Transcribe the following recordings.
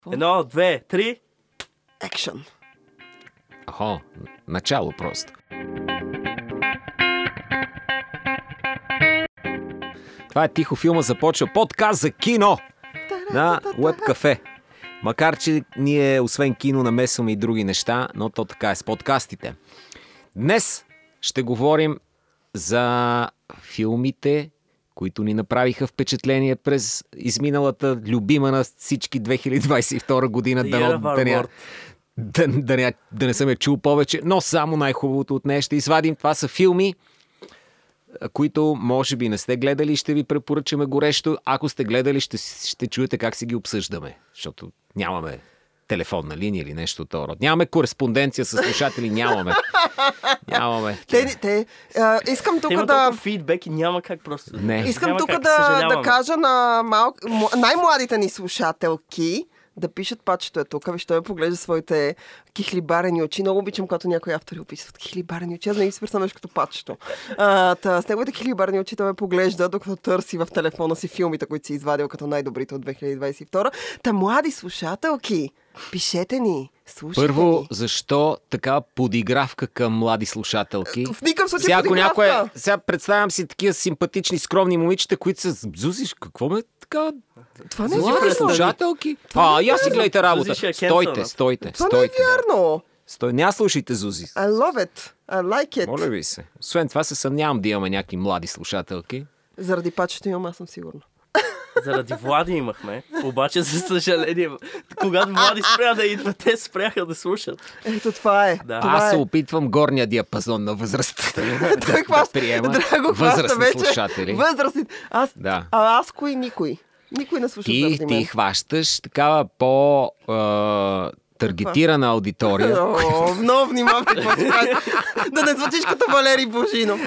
1, 2, 3. Екшън. Начало просто. Това е Тихо филма започва. Подкаст за кино на Web Cafe. Макар че ние, освен кино, намесваме и други неща, но то така е с подкастите. Днес ще говорим за филмите, които ни направиха впечатление през изминалата любима на всички 2022 година. Да не съм я чул повече, но само най-хубавото от нея ще извадим. Това са филми, които може би не сте гледали и ще ви препоръчаме горещо. Ако сте гледали, ще чуете как си ги обсъждаме, защото нямаме телефонна линия или нещо от това род. Нямаме кореспонденция с слушатели, нямаме. Искам тук Има да... толкова фидбек и няма как просто... Не. Искам тук да кажа на най-младите ни слушателки да пишат, пачето е тук, виж, той поглежда своите кихлибарени очи. Много обичам, когато някои автори описват кихлибарени очи. Аз не си представяш като пачето. С неговите кихлибарени очи той ме поглежда, докато търси в телефона си филмите, които си извадил като най-добрите от 2022. Та, млади слушателки, пишете ни, слушайте Първо, ни. защо така подигравка към млади слушателки? В никакъв случай подигравка. Сега представям си такива симпатични, скромни момичета, които са Зузиш, какво ме така... Това не е Млади вярно. слушателки? Я си гледайте работа. Стойте. Това не е вярно. Няма слушайте Зузи. I love it. I like it. Моля ви се. Освен това се съмнявам да имаме някакви млади слушателки. Заради пачето имам, аз съм сигурна. Заради Влади имахме, обаче за съжаление, когато Влади спря да идва, те спряха да слушат. Ето това е. Да. Това Аз се е. опитвам горния диапазон на възрастта Той хваща. приема Драго хваща възрастни вече. слушатели. Възрастни. Да. Аз кой? Никой. Никой не слуша заради Ти мен. хващаш такава таргетирана аудитория. Много внимавай какво ще кажеш. Да не звучиш като Валерий Божинов.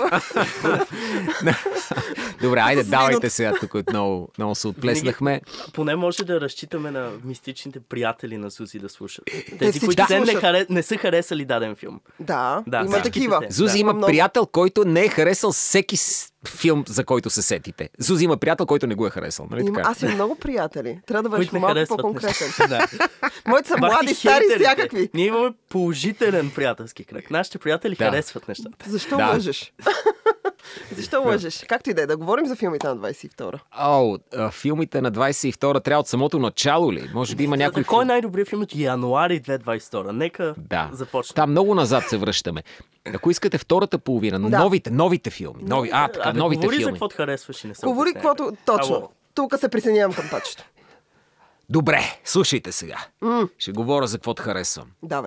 Добре, айде, С давайте виното. сега, тук много се отплеснахме. Поне може да разчитаме на мистичните приятели на Сузи да слушат. Те Тези, всички които слушат. не са харесали даден филм. Да, Да, има всичките такива. те. Зузи Да. има Много. приятел, който не е харесал всеки филм, за който се сетите. Зузи има приятел, който не го е харесал. Нали така? Аз имам много приятели. Трябва да бъдеш Които не малко харесват по-конкретен. нещата. Да. Моите са Бахте млади, стари, хейтерите. всякакви. Ние имаме положителен приятелски кръг. Нашите приятели Да. харесват нещата. Защо Да. лъжеш? Защо лъжеш? Както и да говорим за филмите на 22-а. Филмите на 22-а трябва от самото начало ли? Може би има някой Кой е най-добрият филм от януари 2022? Нека Да. започнем. Там много назад се връщаме. Ако искате втората половина, но Да. новите филми. Новите говори за филми. какво харесваш и не се Говори обяснявай. каквото точно. Ало. Тук се присъединявам към пачето. Добре, слушайте сега. Ще говоря за каквото харесвам. Давай.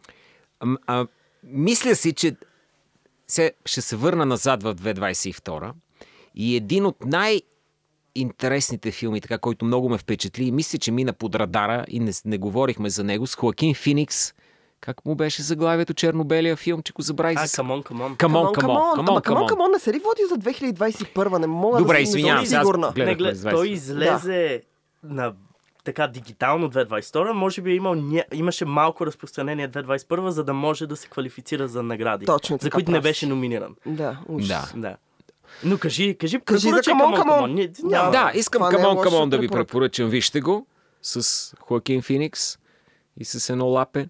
Мисля си, че ще се върна назад в 2022 и един от най-интересните филми, така, който много ме впечатли и мисля, че мина под радара и не говорихме за него, с Хоакин Феникс. Как му беше заглавието черно-белия филм, че го забравих? Камон. Камон, не се ли води за 2021? Не мога Добре, да извинявам съм се, аз сигурна. гледах през 20. Той излезе на така дигитално 2022, може би имаше малко разпространение 2021, за да може да се квалифицира за награди, Точно за така, които не прав си. беше номиниран. Да, ужас. Да. Да. Но кажи за препоръчай Камон. Няма. Да, искам Това не е лоша Камон да ви препоръка. препоръчам. Вижте го с Хоакин Феникс и с едно лапе.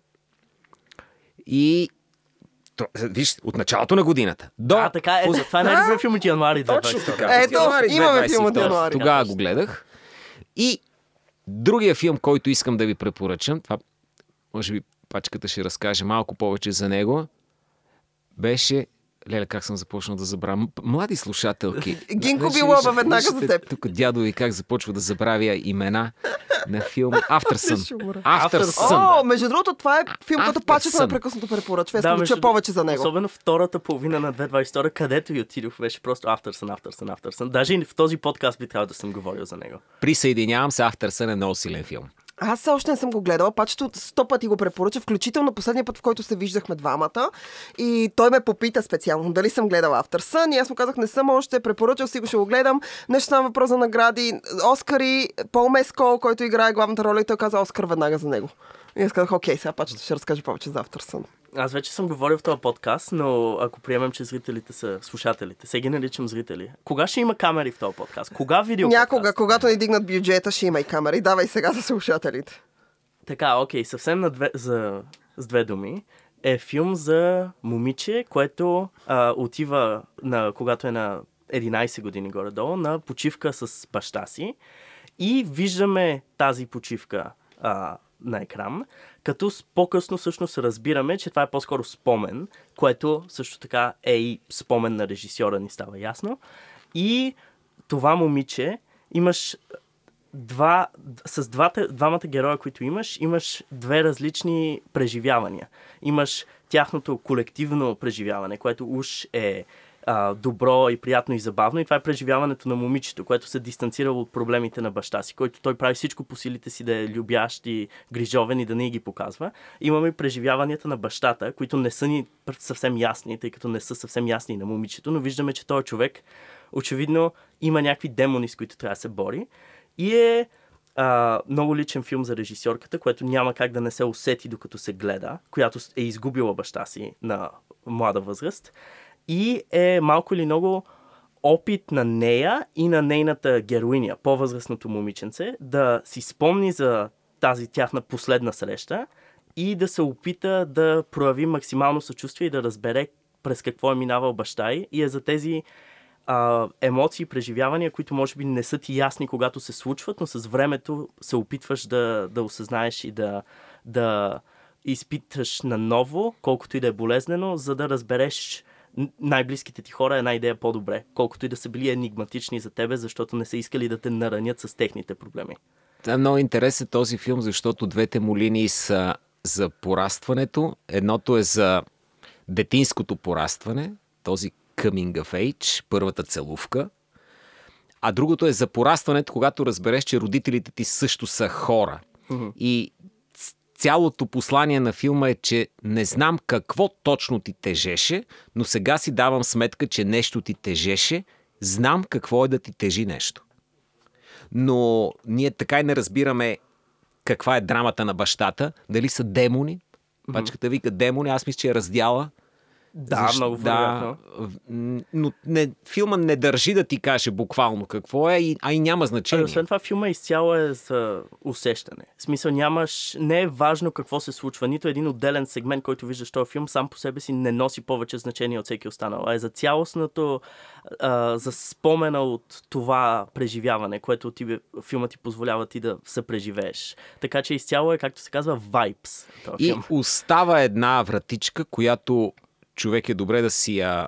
И виж, от началото на годината до... Така е. Това е най-добрият филм от януари 2022. Точно така. Ето, Януари имаме филм от 2022. януари. Тогава го гледах. И другия филм, който искам да ви препоръчам, това може би пачката ще разкаже малко повече за него, беше... Леле, как съм започнал да забравям. Млади слушателки. Гинко Вече Билова, веднага за виждате теб. Тук дядо ви как започва да забравя имена на филм After Ще умра. Sun. After Sun. О, между другото, това е филм, който After пачето Sun. непрекъснато препоръчва. Искам да чуя между- повече за него. Особено втората половина на 2022, където и отидох, беше просто After Sun. Даже и в този подкаст би трябвало да съм говорил за него. Присъединявам се, After Sun е много силен филм. Аз все още не съм го гледала, пачето 100 пъти го препоръча, включително последния път, в който се виждахме двамата. И той ме попита специално дали съм гледала After Sun и аз му казах, не съм още, препоръчал си го, ще го гледам. Нещо става въпрос за награди. Оскари, Пол Мескол, който играе главната роля и той каза Оскар веднага за него. И аз казах, окей, сега пачето ще разкаже повече за After Sun. Аз вече съм говорил в този подкаст, но ако приемем, че зрителите са слушателите, сега ги наричам зрители. Кога ще има камери в този подкаст? Кога видео? Някога, когато ни дигнат бюджета, ще има и камери. Давай сега за слушателите. Така, окей, съвсем с две думи. Е филм за момиче, което отива, когато е на 11 години горе-долу, на почивка с баща си. И виждаме тази почивка на екран, като по-късно всъщност разбираме, че това е по-скоро спомен, което също така е и спомен на режисьора, ни става ясно. И това момиче имаш двамата героя, които имаш две различни преживявания. Имаш тяхното колективно преживяване, което уж е добро и приятно и забавно, и това е преживяването на момичето, което се дистанцирало от проблемите на баща си, който той прави всичко по силите си да е любящ и грижовен и да не ги показва. Имаме и преживяванията на бащата, които не са ни съвсем ясни, тъй като не са съвсем ясни на момичето, но виждаме, че този човек очевидно има някакви демони, с които трябва да се бори. И е много личен филм за режисьорката, което няма как да не се усети докато се гледа, която е изгубила баща си на млада възраст. И е малко или много опит на нея и на нейната героиня, по-възрастното момиченце, да си спомни за тази тяхна последна среща и да се опита да прояви максимално съчувствие и да разбере през какво е минавал баща й. И е за тези емоции, преживявания, които може би не са ти ясни, когато се случват, но с времето се опитваш да осъзнаеш и да изпиташ наново, колкото и да е болезнено, за да разбереш най-близките ти хора една идея по-добре, колкото и да са били енигматични за тебе, защото не са искали да те наранят с техните проблеми. Да, много интересен този филм, защото двете му линии са за порастването. Едното е за детинското порастване, този coming of age, първата целувка. А другото е за порастването, когато разбереш, че родителите ти също са хора. Mm-hmm. И цялото послание на филма е, че не знам какво точно ти тежеше, но сега си давам сметка, че нещо ти тежеше. Знам какво е да ти тежи нещо. Но ние така и не разбираме каква е драмата на бащата. Дали са демони? Пачката вика демони, аз мисля, че е раздяла. Да, много вероятно. Но филма не държи да ти каже буквално какво е, а и няма значение. Освен това, филма изцяло е за усещане. В смисъл, не е важно какво се случва. Нито един отделен сегмент, който виждаш този филм, сам по себе си не носи повече значение от всеки останал. А е за цялостното, за спомена от това преживяване, което филма ти позволява ти да се преживееш. Така че изцяло е, както се казва, vibes. И остава една вратичка, която човек е добре да си я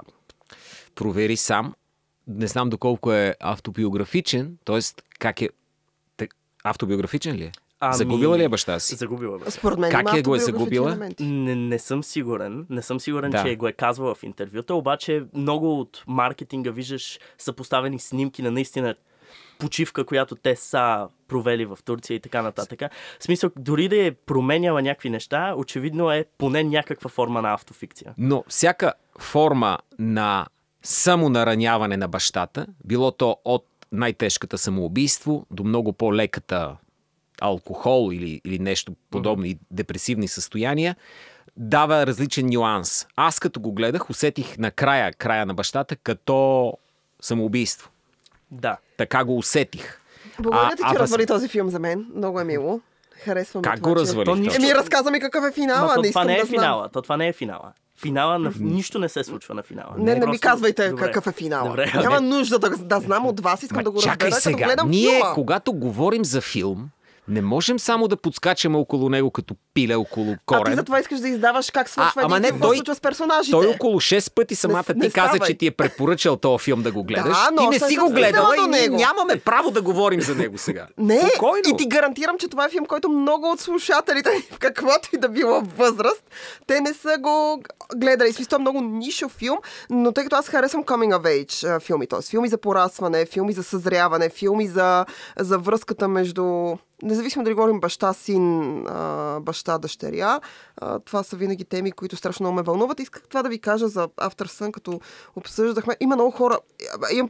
провери сам. Не знам доколко е автобиографичен, т.е. как е... Автобиографичен ли е? Загубила ли е баща си? Загубила бе. Според мен как го е загубила? Не съм сигурен. Не съм сигурен, че го е казвала в интервюта, обаче много от маркетинга виждаш са поставени снимки на наистина почивка, която те са провели в Турция и така нататък. В смисъл, дори да е променяла някакви неща, очевидно е поне някаква форма на автофикция. Но всяка форма на самонараняване на бащата, било то от най-тежката самоубийство до много по-леката алкохол или нещо подобно и депресивни състояния, дава различен нюанс. Аз като го гледах, усетих на края на бащата като самоубийство. Да. Така го усетих. Благодаря ти, че развали този филм за мен. Много е мило. Харесвам как го развали? Разказа ми какъв е финала. Това не е финала. Това не е финала. Финала нищо не се случва на финала. Не ми казвайте какъв е финала. Добре, няма нужда да знам от вас. Искам да го разбера, сега. като гледам Ние, филма. когато говорим за филм, не можем само да подскачаме около него като пиле около корен. А ти затова искаш да издаваш как свършва какво случва с персонажите. Той около 6 пъти самата ти каза, че ти е препоръчал този филм да го гледаш. Ти не си го гледала и ние нямаме право да говорим за него сега. Не, спокойно. И ти гарантирам, че това е филм, който много от слушателите, в каквато и да било възраст, те не са го гледали. Смисъл, много нишов филм, но тъй като аз харесвам coming of age филми, т.е. филми за порастване, филми за съзряване, филми за връзката между... Независимо дали говорим баща-син, баща-дъщеря, това са винаги теми, които страшно много ме вълнуват. Исках това да ви кажа за After Sun, като обсъждахме. Има много хора. Имам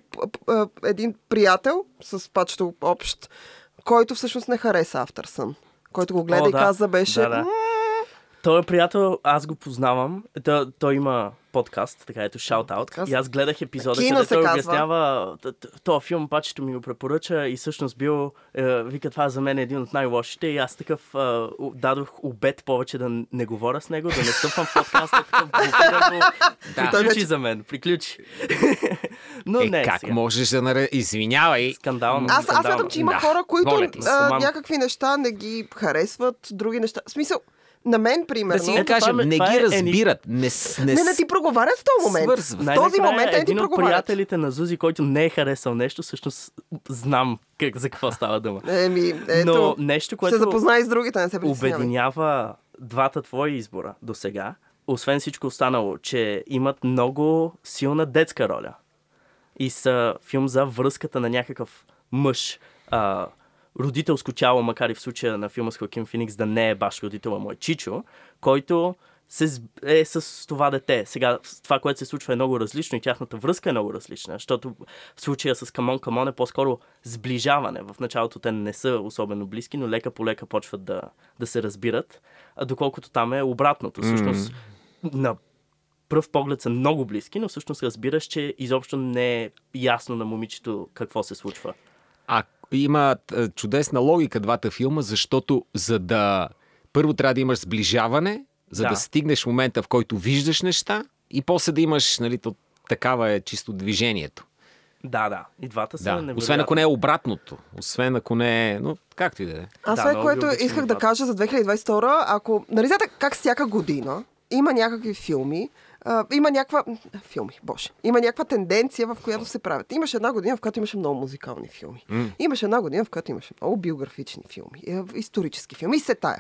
един приятел с пачето общ, който всъщност не хареса After Sun. Който го гледа и каза, беше... Той е приятел, аз го познавам. Той има подкаст, така ето Shout Out. И аз гледах епизода, където той обяснява този филм, пачето ми го препоръча и всъщност бил, вика, това за мен е един от най-лошите и аз такъв дадох обет повече да не говоря с него, да не стъпвам в подкаста, такъв приключи за мен, приключи. Но не, как сега. можеш да извинявай? Скандално. Аз смятам, че има хора, които някакви неща не ги харесват, други неща. В смисъл, на мен, примерно... Да си я кажем, не ги разбират. Не ти проговарят в този момент. В този момент не ти един от проговарят. приятелите на Зузи, който не е харесал нещо, всъщност знам за какво става дума. Но нещо, което се запознай с другите, не се обединява двата твои избора до сега, освен всичко останало, че имат много силна детска роля. И са филм за връзката на някакъв мъж, родителско тяло, макар и в случая на филма с Хоакин Феникс да не е баш родител, а му е чичо, който е с това дете. Сега това, което се случва е много различно и тяхната връзка е много различна, защото в случая с Камон е по-скоро сближаване. В началото те не са особено близки, но лека по лека почват да се разбират, доколкото там е обратното. Всъщност на пръв поглед са много близки, но всъщност разбираш, че изобщо не е ясно на момичето какво се случва. Има чудесна логика двата филма, защото първо трябва да имаш сближаване, за да стигнеш момента, в който виждаш неща и после да имаш, нали, такава е чисто движението. Да. И двата са невероятни. Освен ако не е обратното. Освен ако не е... Но както и да е. Аз това, което исках да кажа за 2022, ако... Нали знаете как всяка година има някакви филми, има някаква тенденция, в която се правят. Имаше една година, в която имаше много музикални филми. Имаше една година, в която имаше много биографични филми, исторически филми и се тая.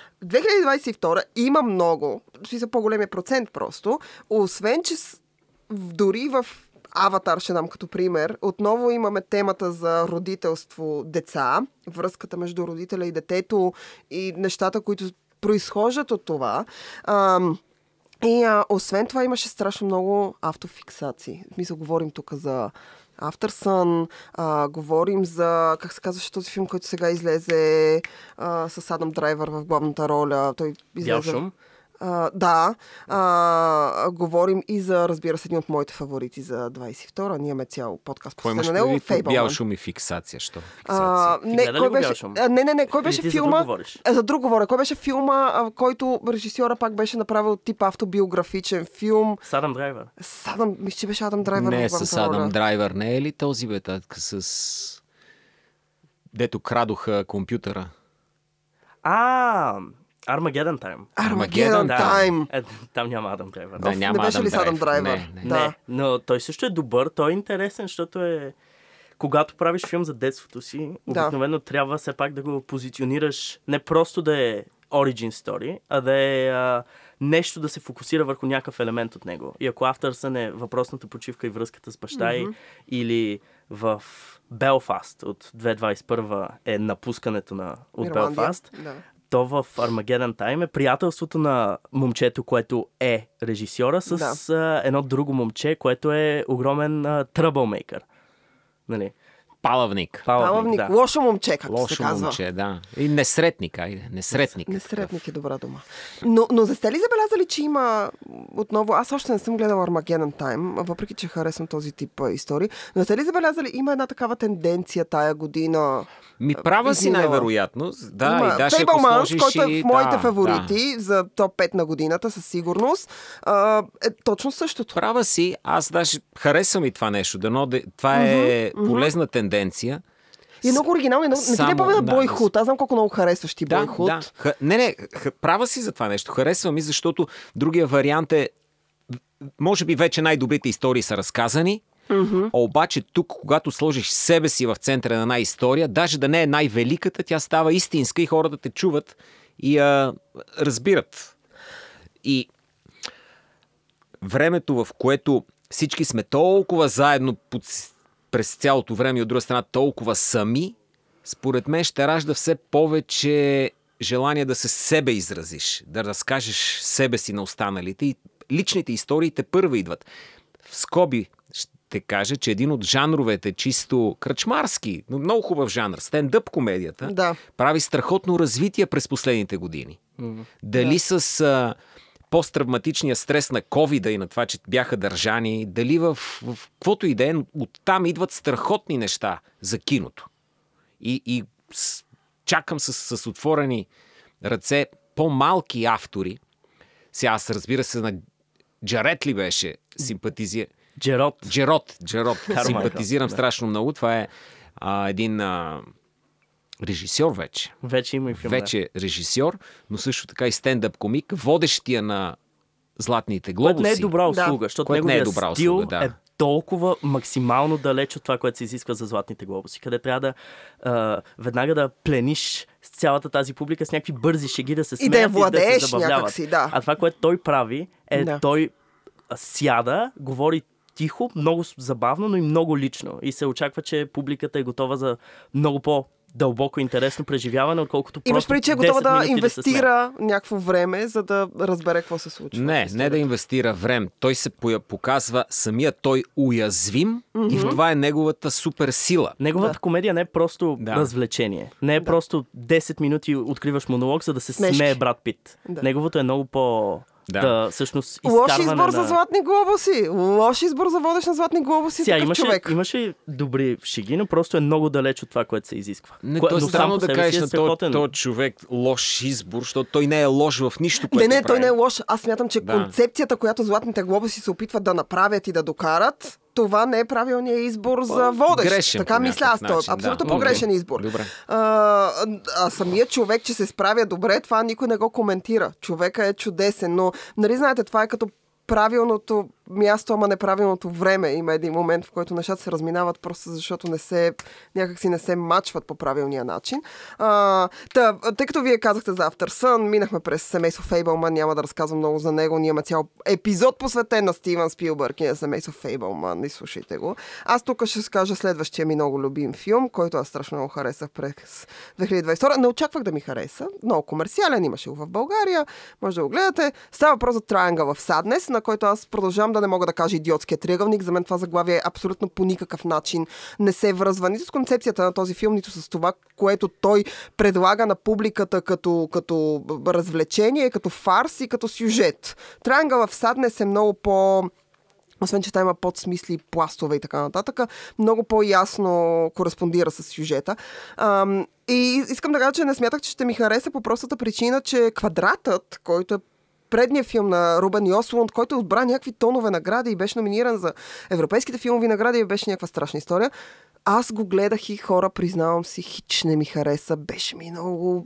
2022 има много, за по-големия процент просто, освен, че дори в Аватар, ще дам като пример, отново имаме темата за родителство, деца, връзката между родителя и детето и нещата, които произхождат от това. И освен това имаше страшно много автофиксации. Мисля, говорим тук за Aftersun, говорим за, как се казваше този филм, който сега излезе с Адам Драйвър в главната роля. Той излезе... говорим и за, разбира се, един от моите фаворити за 22-а. Ние имаме цял подкаст посветен на него. Бял шум и фиксация. Що? Кой беше филма? За друг говоря. Кой беше филма, който режисьора пак беше направил тип автобиографичен филм? С Адам Драйвър. Мисля, че беше Адам Драйвър. Не, с Адам Драйвър. Не е ли този дето крадоха компютъра? Armageddon Time. Armageddon Time. Там няма Адам Драйвър. Не беше ли с Адам Драйвър? Не, но той също е добър. Той е интересен, защото когато правиш филм за детството си, обикновено трябва все пак да го позиционираш не просто да е origin story, а да е нещо да се фокусира върху някакъв елемент от него. И ако Aftersun е въпросната почивка и връзката с баща й, или в Белфаст от 2021 е напускането от Белфаст, то в Armageddon Time е приятелството на момчето, което е режисьора, с едно друго момче, което е огромен тръбълмейкър. Нали? Палавник. Да. Лошо момче, както се казва. Лошо момче, да. И несретник, Несретник. Несретник е добра дума. Но сте ли забелязали, че има отново... Аз още не съм гледал Armageddon Time, въпреки че харесвам този тип истории. Но сте ли забелязали, има една такава тенденция тая година... Права си най-вероятно. Да, и ще Fabelmans, който е в моите фаворити за топ 5 на годината, със сигурност, е точно същото. Права си. Аз даже харесвам и това нещо. Това е полезна тенденция. И е много оригинално. Не ти ли помня Бойхуд? Аз знам колко много харесваш ти Бойхуд. Не, права си за това нещо. Харесвам и защото другия вариант е, може би вече най-добрите истории са разказани, обаче тук, когато сложиш себе си в центъра на една история, даже да не е най-великата, тя става истинска и хората те чуват и разбират. И времето, в което всички сме толкова заедно през цялото време и от друга страна толкова сами, според мен ще ражда все повече желание да се себе изразиш, да разкажеш себе си на останалите и личните истории те първо идват. В скоби ще кажа, че един от жанровете, чисто кръчмарски, но много хубав жанр, стендъп комедията, прави страхотно развитие през последните години. Дали с посттравматичния стрес на ковида и на това, че бяха държани, дали в каквото и да е, оттам идват страхотни неща за киното. И чакам с отворени ръце по-малки автори. Сега аз, разбира се, на Джаред ли беше симпатизира? Джерод. Симпатизирам страшно много. Това е един режисьор вече. Вече има и филм. Вече режисьор, но също така и стендъп комик, водещия на Златните глобуси. Което не е добра услуга, защото неговия стил е толкова максимално далеч от това, което се изисква за Златните глобуси, къде трябва да веднага да плениш с цялата тази публика с някакви бързи шеги, да се смеят и да се забавляват. Някакси, да. А това, което той прави, той сяда, говори тихо, много забавно, но и много лично. И се очаква, че публиката е готова за много по-дълбоко интересно преживяване, отколкото просто 10 минути. Имаш преди, че е готова да инвестира някакво време, за да разбере какво се случва. Не да инвестира време. Той се показва самия той уязвим и в това е неговата супер сила. Неговата комедия не е просто развлечение. Не е просто 10 минути откриваш монолог, за да се смее Брат Пит. Неговото е много всъщност лош избор за Златни глобуси. Лош избор за водещ на Златни глобуси. Имаше добри шеги, но просто е много далеч от това, което се изисква. То е странно да кажеш на този човек лош избор, защото той не е лош в нищо, което прави. Той не е лош. Аз смятам, че концепцията, която Златните глобуси се опитват да направят и да докарат, това не е правилният избор за водещ. Грешен, така мисля аз. Това е абсолютно погрешен избор. А самият човек, че се справя добре, това никой не го коментира. Човека е чудесен, но нали знаете, това е като правилното място, ама неправилното време. Има един момент, в който нещата се разминават просто защото някакси не се мачват по правилния начин. Тъй като вие казахте за After минахме през семейство Фейбълман, няма да разказвам много за него. Ние имаме цял епизод посветен на Стивън Спилбърг и на семейство Фейбълман. Слушайте го. Аз тук ще скажа следващия ми много любим филм, който аз страшно много харесах през 2022. Не очаквах да ми хареса. Много комерциален, имаше го в България. Може да го гледате. Става въпрос за Triangle of Sadness, на който аз продължавам да не мога да кажа идиотския триъгълник. За мен това заглавие абсолютно по никакъв начин не се връзва нито с концепцията на този филм, нито с това, което той предлага на публиката като развлечение, като фарс и като сюжет. Triangle of Sadness е много освен, че там има подсмисли, пластове и така нататък, много по-ясно кореспондира с сюжета. И искам да кажа, че не смятах, че ще ми хареса по простата причина, че Квадратът, който е предният филм на Рубен Йослунд, който отбра някакви тонове награди и беше номиниран за европейските филмови награди и беше някаква страшна история. Аз го гледах и хора, признавам си, хич не ми хареса. Беше ми много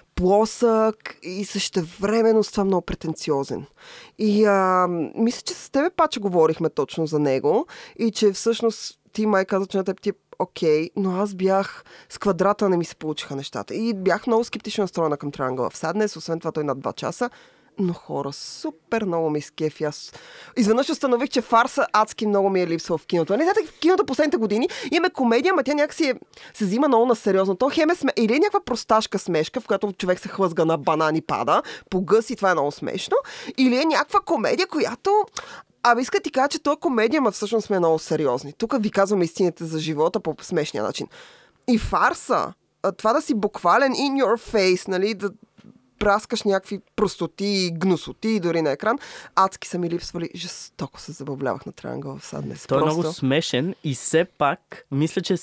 плосък и същевременно с това много претенциозен. И мисля, че с тебе паче говорихме точно за него и че всъщност ти май каза, че на теб ти е окей, но аз бях с Квадрата, не ми се получиха нещата. И бях много скептично настроена към Triangle of Sadness, освен това той над 2 часа. Но хора, супер много ми скефи. Аз изведнъж установих, че фарса адски много ми е липсва в киното. Не знаете, в киното последните години имаме комедия, ама тя някакси се взима много на сериозно. То хем или е някаква просташка смешка, в която човек се хлъзга на банан и пада, погъси, това е много смешно, или е някаква комедия, която иска да ти кажа, че това комедия, ма всъщност сме много сериозни. Тук ви казвам истините за живота по смешния начин. И фарса, това да си буквален in your face, нали, да праскаш някакви простоти и гнусоти дори на екран. Адски са ми липсвали. Жестоко се забавлявах на Triangle of Sadness. Той е много смешен и все пак мисля, че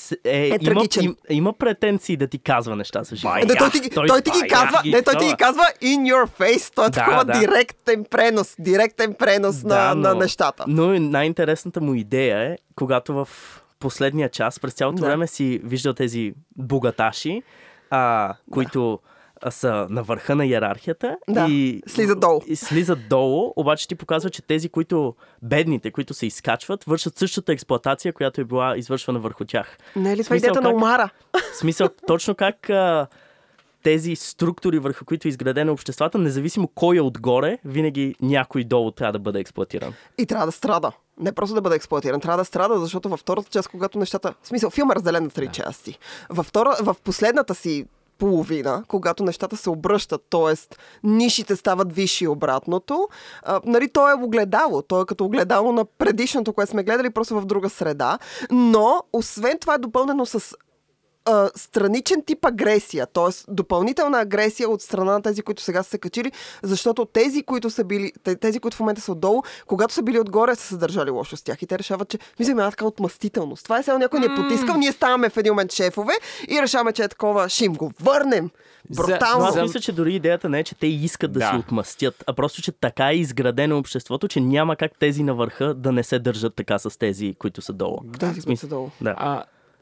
има претенции да ти казва неща за живота. Той ти ги казва in your face. Той е такова директен пренос на нещата. Но най-интересната му идея е, когато в последния час, през цялото време си виждал тези богаташи, които са на върха на иерархията и слизат долу, обаче ти показва, че тези, бедните, които се изкачват, вършат същата експлоатация, която е била извършвана върху тях. Не е ли това идеята на Омара? Смисъл, точно как тези структури, върху които е изградено обществата, независимо кой е отгоре, винаги някой долу трябва да бъде експлоатиран. И трябва да страда. Не просто да бъде експлоатиран, трябва да страда, защото във втората част, когато нещата... В смисъл, филм е разделен на 3 части. В последната си половина, когато нещата се обръщат, т.е. нишите стават висши и обратното. Нали, то е огледало. То е като огледало на предишното, което сме гледали, просто в друга среда. Но, освен това е допълнено с страничен тип агресия, т.е. допълнителна агресия от страна на тези, които сега са се качили, защото тези, които в момента са отдолу, когато са били отгоре, са се държали лошо с тях и те решават, че мислим една така отмъстителност. Това е сега някой ни е потискал, ние ставаме в един момент шефове и решаваме, че е такова, ще им го върнем. Брутално. Аз мисля, че дори идеята не е, че те искат да се отмъстят, а просто, че така е изградено обществото, че няма как тези на върха да не се държат така с тези, които са долу. Тези, които са долу. Да.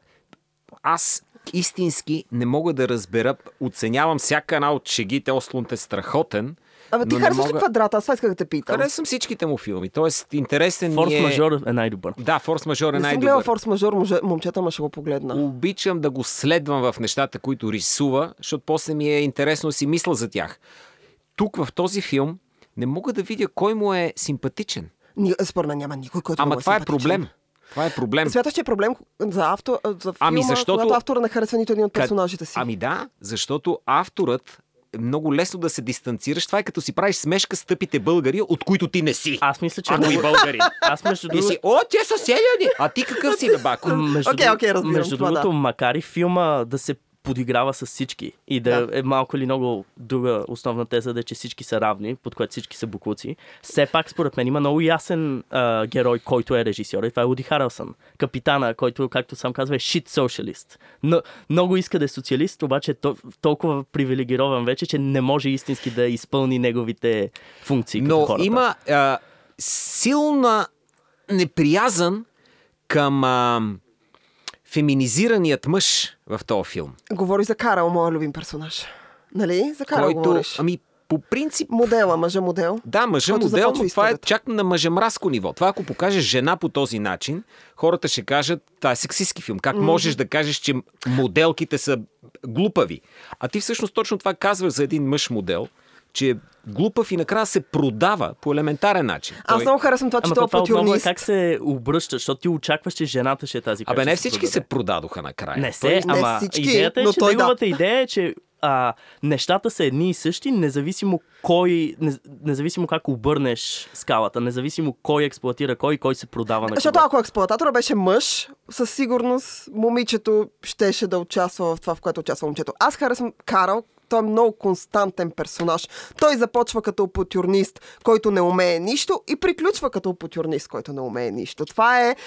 Аз истински не мога да разбера, оценявам всяка една от шегите, Ослунд е страхотен. Абе, ти харесваш ли Квадрата? Аз това исках да те питам. Харесвам всичките му филми. Тоест, интересен ми е... Форс-мажор е най-добър. Да, Форс-мажор е най-добър. Не съм гледал Форс-мажор, момчета, ма ще го погледна. Обичам да го следвам в нещата, които рисува, защото после ми е интересно да си мисля за тях. Тук в този филм не мога да видя кой му е симпатичен. Според мен няма никой, който му е това е проблем. Това е проблем. Смяташ, че е проблем за филма, когато автора не харесва нито един от персонажите си? Ами да, защото авторът е много лесно да се дистанцираш. Това е като си правиш смешка с тъпите българи, от които ти не си. Аз мисля, че... и българи. Аз между другото... си, те са селяни! А ти какъв си, бабако? Между другото, макар и филма да се подиграва с всички и да е малко или много друга основна теза, да е, че всички са равни, под което всички са буклуци. Все пак, според мен, има много ясен герой, който е режисьор, и това е Уди Харелсън. Капитана, който, както сам казва, е shit socialist. Но много иска да е социалист, обаче е толкова привилегирован вече, че не може истински да изпълни неговите функции като хората. Но има силна неприязън към феминизираният мъж в този филм. Говори за Карл, моя любим персонаж. Нали? За Карл говориш. Ами, по принцип... Мъжа модел. Да, мъжа модел, но това е чак на мъжемразко ниво. Това, ако покажеш жена по този начин, хората ще кажат, това е сексистски филм. Как можеш да кажеш, че моделките са глупави? А ти всъщност точно това казваш за един мъж модел, че е глупав и накрая се продава по елементарен начин. Аз много харесвам това, че това е опортюнист. Как се обръща, защото ти очакваш, че жената ще е тази, която не всички се продадоха накрая. Не се, ама всички, идеята е, че неговата идея е, че нещата са едни и същи, независимо как обърнеш скалата, независимо кой експлоатира кой се продава на кого. Защото ако експлоататора беше мъж, със сигурност момичето щеше да участва в това, в което участва момчето. Аз харесвам Карл. Той е много константен персонаж. Той започва като опортюнист, който не умее нищо, и приключва като опортюнист, който не умее нищо. Това е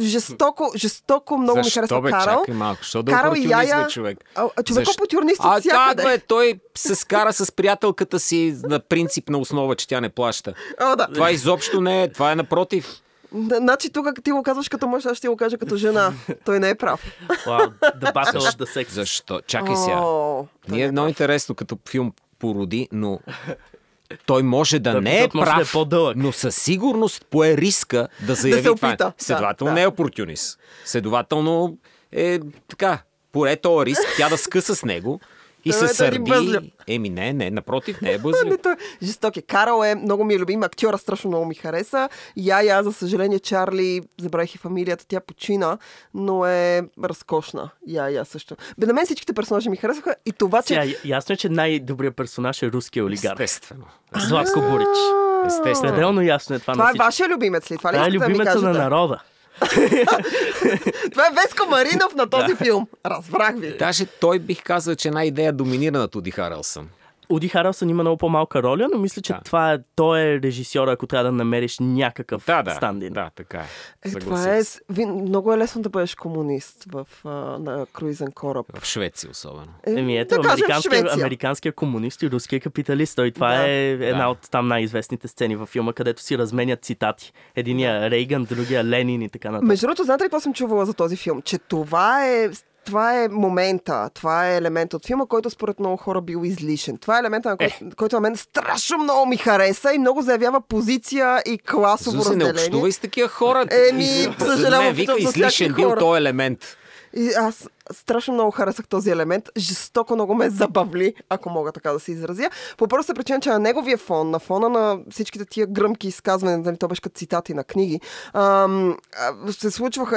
жестоко много ми харесва Карл. Чакай малко, защо да опортюнист, човек? Човек опортюнист от всякъде. Как той се скара с приятелката си на принципна основа, че тя не плаща? Това изобщо не е, това е напротив. Значи тук ти го казваш като мъж, аз ще го кажа като жена. Той не е прав. The Battle of the Sexes. Защо? Чакай сега. Ние е много интересно като филм породи, но той може да не е прав, но със сигурност пое риска да заяви това. Следователно не е опортюнист. Следователно е така, пое този риск, тя да скъса с него и се сърди. Не, напротив, не е бъзлив. Жестоки. Карл е много ми е любим, актьора страшно много ми хареса. Я, за съжаление, Чарли, забравих и фамилията, тя почина, но е разкошна. Я също. На мен всичките персонажи ми харесаха и това, че... Ясно е, че най-добрият персонаж е руския олигарх. Естествено. Златко Бурич. Естествено. Пределно ясно е това. Това е вашия любимец ли? Това е любимеца на народа. Това е Веско Маринов на този филм. Разбрах ви. Даже той бих казал, че една идея доминира над Уди Харелсън. Уди Харелсън има много по-малка роля, но мисля, че той е режисьора, ако трябва да намериш някакъв стандин. Да, така е. Това е много е лесно да бъдеш комунист на круизен кораб. В Швеция особено. Американския комунист и руския капиталист. Това е една от там най-известните сцени във филма, където си разменят цитати. Единия Рейган, другия Ленин и така нататък. Между другото, знаете ли какво съм чувала за този филм? Че това е момента, това е елемент от филма, който според много хора бил излишен. Това е елемента, който на мен страшно много ми хареса и много заявява позиция и класово разделение. Не общува и с такива хора. Съжалявам, вика, излишен бил този елемент. И аз страшно много харесах този елемент. Жестоко много ме забавли, ако мога така да се изразя. По просто причина, че на неговия фон, на фона на всичките тия гръмки изказвания, нали, то беше като цитати на книги, се случваха едни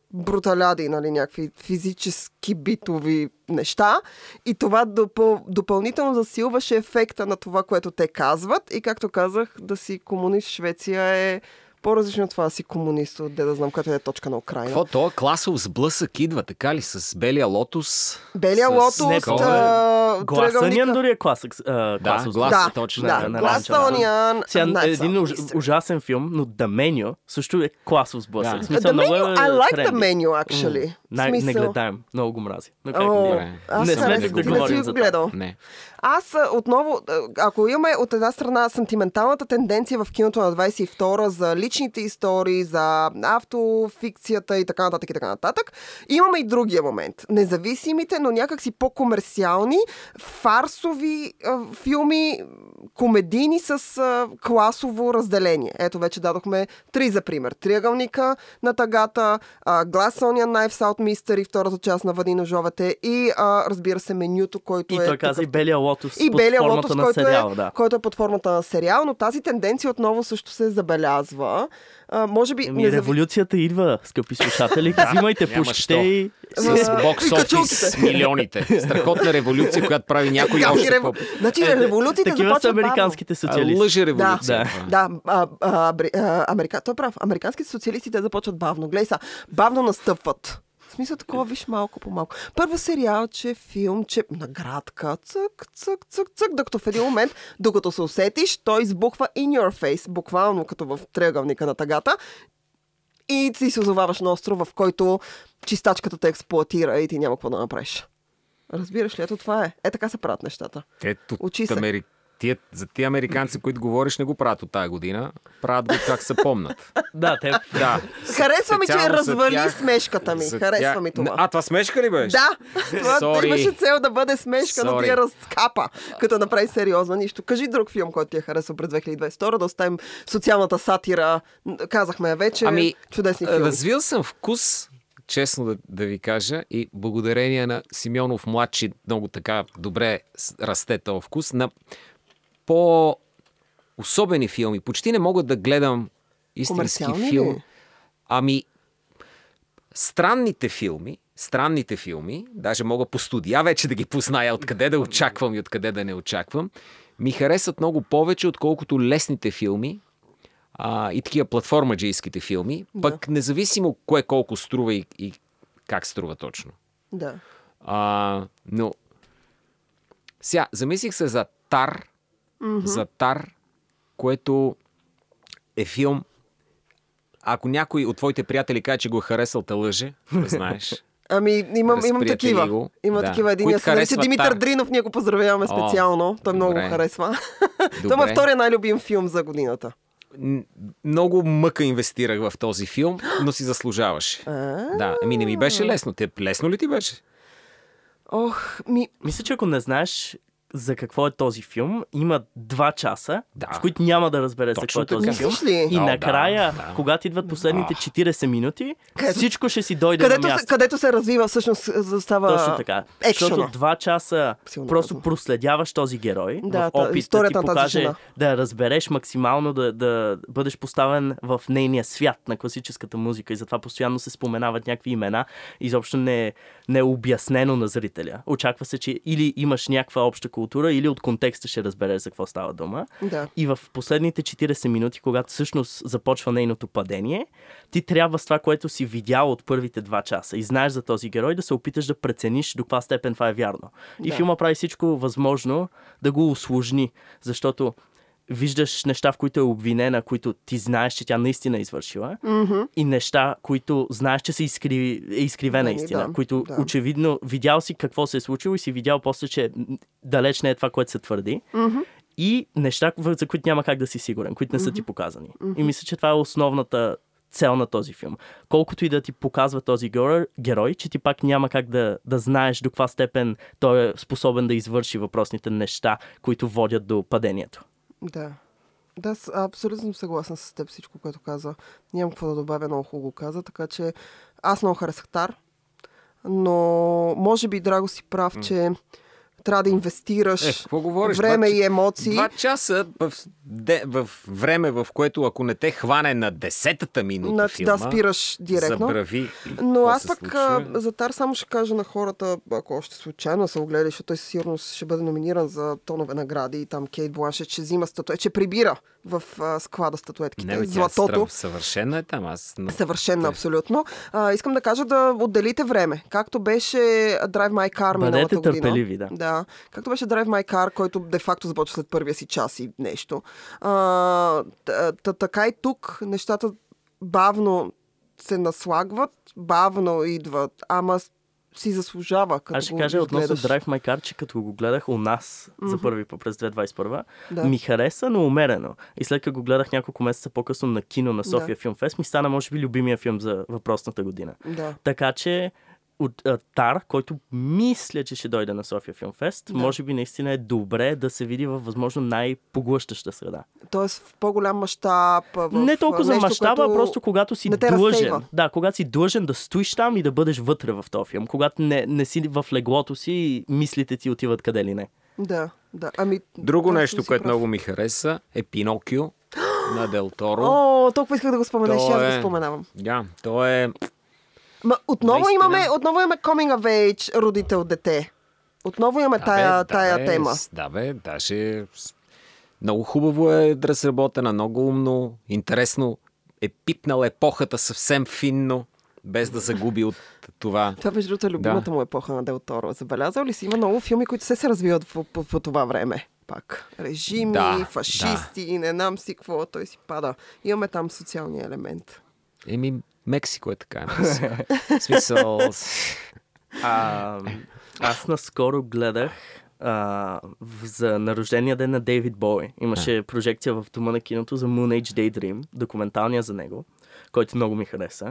бруталяди, нали, някакви физически битови неща. И това допълнително засилваше ефекта на това, което те казват. И както казах, да си комунист в Швеция е по-различно от това да си комунист, от да знам къде е точка на Украйна. Какво това класов сблъсък идва, така ли? С белия лотос? Белия лотос, Гласънян дори е класов глас, точно. Гласънян. Един ужасен филм, но The Menu също е класов сблъсък. The Menu, I like The Menu, actually. Не гледаем, много го мрази. Не сме да говорим за това. Аз отново, ако имаме от една страна сантименталната тенденция в киното на 22-а за личните истории, за автофикцията и така нататък, имаме и другия момент. Независимите, но някакси по-комерциални, фарсови филми, комедийни с класово разделение. Ето, вече дадохме 3 за пример. Триъгълника на тъгата, Glass Onion, Knives Out Mystery, втората част на Въди ножовете и разбира се менюто, който и той каза и Белия лотос и под формата на сериал. Който е под формата на сериал, но тази тенденция отново също се забелязва. Може би... Революцията идва, скъпи слушатели. Взимайте пушките и... С бокс офис с милионите. Страхотна революция, която прави някой още по... Значи революциите такива започват са американските социалисти. Лъже революция. Той е прав. Американските социалисти те започват бавно. Гледай са, бавно настъпват. В смисъл такова, виж малко по малко. Първо сериалче, филмче, наградка, цък, докато в един момент, докато се усетиш, той избухва in your face, буквално като в триъгълника на тъгата, и ти се озоваваш на остров, в който чистачката те експлоатира и ти няма какво да направиш. Разбираш ли? Ето това е. Така се правят нещата. Учи се. За тия американци, които говориш, не го правят от тази година. Правят го как се помнат. Те. Харесва ми, че развали смешката ми. Харесва ми това. Това смешка ли беше? Да! Това имаше цел да бъде смешка, но ти я разкапа, като направи сериозно нищо. Кажи друг филм, който ти е харесал през 2022, да оставим социалната сатира. Казахме вече. Чудесни филми. Развил съм вкус, честно да ви кажа, и благодарение на Симеонов младши много така добре расте този вкус на по-особени филми. Почти не мога да гледам истински филм. Странните филми, даже мога по студия вече да ги позная откъде да очаквам и откъде да не очаквам, ми харесват много повече, отколкото лесните филми и такива платформаджийските филми, пък независимо кое колко струва и как струва точно. Да. Но сега, замислих се за Тар, което е филм. Ако някой от твоите приятели каже, че го е харесал, те лъже, да знаеш. Имам такива. Има такива. Единия се нарича Димитър Дринов, ние го поздравяваме специално. Той много го харесва. Това е втория най-любим филм за годината. Много мъка инвестирах в този филм, но си заслужаваше. Не ми беше лесно. Лесно ли ти беше? Мисля, че ако не знаеш за какво е този филм, има 2 часа, в които няма да разбереш за какво е този филм. И накрая, когато идват последните 40 минути, всичко ще си дойде на място. Където се развива, всъщност застава точно така. екшена. Защото 2 часа просто проследяваш този герой в опит да ти покаже, да разбереш максимално, да бъдеш поставен в нейния свят на класическата музика и затова постоянно се споменават някакви имена. Изобщо не е обяснено на зрителя. Очаква се, че или имаш някаква обща култура, или от контекста ще разбереш за какво става дума. И в последните 40 минути, когато всъщност започва нейното падение, ти трябва с това, което си видял от първите 2 часа и знаеш за този герой, да се опиташ да прецениш до каква степен това е вярно. И филма прави всичко възможно да го усложни, защото виждаш неща, в които е обвинена, които ти знаеш, че тя наистина е извършила, и неща, които знаеш, че са изкривена истина, които очевидно видял си какво се е случило и си видял после, че далеч не е това, което се твърди. И неща, за които няма как да си сигурен, които не са ти показани. И мисля, че това е основната цел на този филм. Колкото и да ти показва този герой, че ти пак няма как да знаеш до каква степен той е способен да извърши въпросните неща, които водят до падението. Да, абсолютно съм съгласна с теб всичко, което каза. Нямам какво да добавя, много хубаво каза, така че аз много харесах Тар, но може би Драго си прав, че трябва да инвестираш време и емоции. 2 часа в време, в което ако не те хване на 10-та минута филма, да спираш директно. забрави. Но аз пък за Тар само ще кажа на хората, ако още случайно са го гледали, защото той сигурно ще бъде номиниран за тонове награди и там Кейт Бланшет ще взима статуетки, ще прибира в склада статуетките. Златото. Съвършена е там. Съвършена, абсолютно. Искам да кажа да отделите време. Както беше Drive My Car миналата година. Бъдете търпеливи, да. Да. Както беше Drive My Car, който де-факто започва след първия си час и нещо. Така и тук нещата бавно се наслагват, бавно идват, ама си заслужава. Аз ще кажа относно Drive My Car, че като го гледах у нас за първи път през 2021, ми хареса, но умерено. И след като го гледах няколко месеца по-късно на кино на София Филм Фест, ми стана може би любимия филм за въпросната година. Да. Така че от Тар, който мисля, че ще дойде на София Филм Фест, може би наистина е добре да се види във възможно най-поглъщаща среда. Тоест в по-голям мащаб. Не толкова за мащаба, а просто когато си длъжен. Да, когато си длъжен да стоиш там и да бъдеш вътре в този филм. Когато не си в леглото си и мислите ти отиват къде ли не. Да. Друго нещо, което много ми хареса, е Пинокио на Дел Торо. Толкова исках да го споменеш, аз го споменавам. Да, то е... Отново имаме coming of age, родител-дете. Отново имаме тая тема. Даже много хубаво е разработена, много умно, интересно. Е пипнал епохата съвсем финно, без да загуби от това. Това между другото е любимата му епоха на Дел Торо. Забелязал ли си? Има много филми, които се развиват по това време. Пак. Режими, фашисти, не знам си какво, той си пада. Имаме там социалния елемент. Мексико е така. В смисъл... Аз наскоро гледах за нарождения ден на Дейвид Боуи. Имаше прожекция в дома на киното за Moon Age Daydream, документалния за него, който много ми хареса.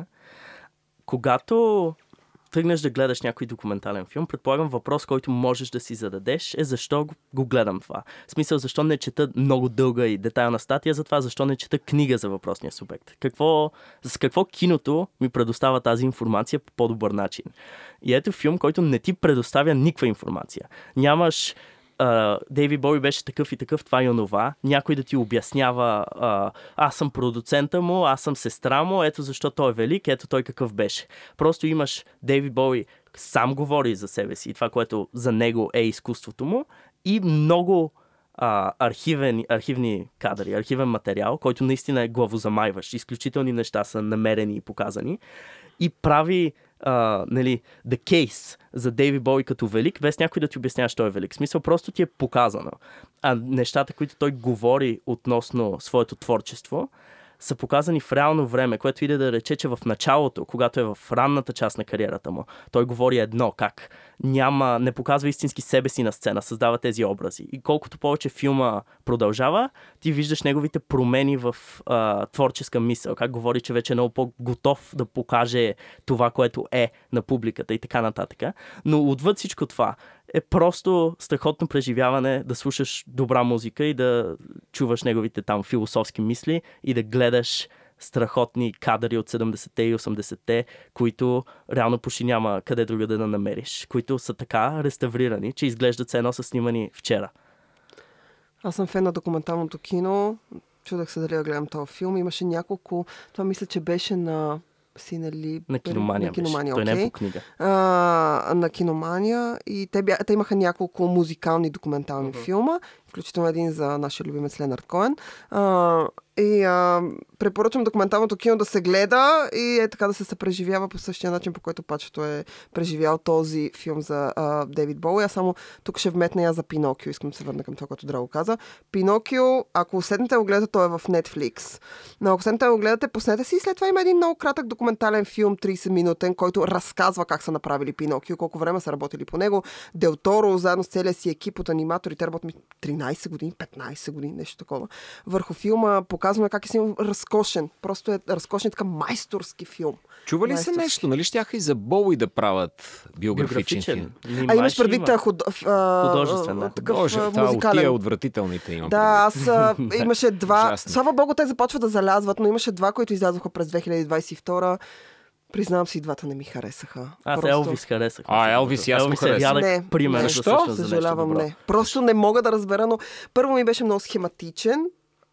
Когато тръгнеш да гледаш някой документален филм, предполагам въпрос, който можеш да си зададеш е защо го гледам това. В смисъл, защо не чета много дълга и детайлна статия за това, защо не чета книга за въпросния субект. С какво киното ми предоставя тази информация по по-добър начин. И ето филм, който не ти предоставя никаква информация. Нямаш Дейвид Боуи беше такъв и такъв, това и онова. Някой да ти обяснява аз съм продуцента му, аз съм сестра му, ето защо той е велик, ето той какъв беше. Просто имаш Дейвид Боуи сам говори за себе си и това, което за него е изкуството му и много архивни кадри, архивен материал, който наистина е главозамайващ. Изключителни неща са намерени и показани и прави the case за Дейвид Боуи като велик, без някой да ти обяснява, що е велик. В смисъл, просто ти е показано. А нещата, които той говори относно своето творчество, са показани в реално време, което иде да рече, че в началото, когато е в ранната част на кариерата му, той говори едно, как не показва истински себе си на сцена, създава тези образи. И колкото повече филма продължава, ти виждаш неговите промени в творческа мисъл, как говори, че вече е много по-готов да покаже това, което е на публиката и така нататък. Но отвъд всичко това е просто страхотно преживяване да слушаш добра музика и да чуваш неговите там философски мисли и да гледаш страхотни кадри от 70-те и 80-те, които реално почти няма къде друга да намериш, които са така реставрирани, че изглеждат се едно са снимани вчера. Аз съм фен на документалното кино. Чудах се дали да гледам този филм. Имаше няколко... Това мисля, че беше на... На Киномания. Той не е по книга. На Киномания. И те имаха няколко музикални документални филма, включително един за нашия любимец Ленард Коен. Препоръчвам документалното кино да се гледа и така да се съпреживява по същия начин, по който Пачето е преживял този филм за Дейвид Боуи. Аз само тук ще вметна я за Пинокио. Искам да се върна към това, което Драго каза. Пинокио, ако седнете да го гледате, той е в Netflix. Но ако седнете да го гледате, пуснете си и след това има един много кратък документален филм, 30-минутен, който разказва как са направили Пинокио, колко време са работили по него. Дел Торо, заедно с целия си екип от аниматори, те работят 13 години, 15 години, нещо такова. Върху филма показваме как е си разкошен. Просто е разкошен, така майсторски филм. Чува ли се нещо? Нали щяха и за Боуи да правят биографичен филм? Имаш предвид художествен, такъв музикален. Това от отвратителните имам. Да, имаше два. Слава Богу, те започват да залязват, но имаше два, които излязоха през 2022. Признавам си, двата не ми харесаха. Елвис харесах. Елвис ясно хареса. Защо? Съжалявам, не. Просто не мога да разбера, но първо ми беше много схематичен.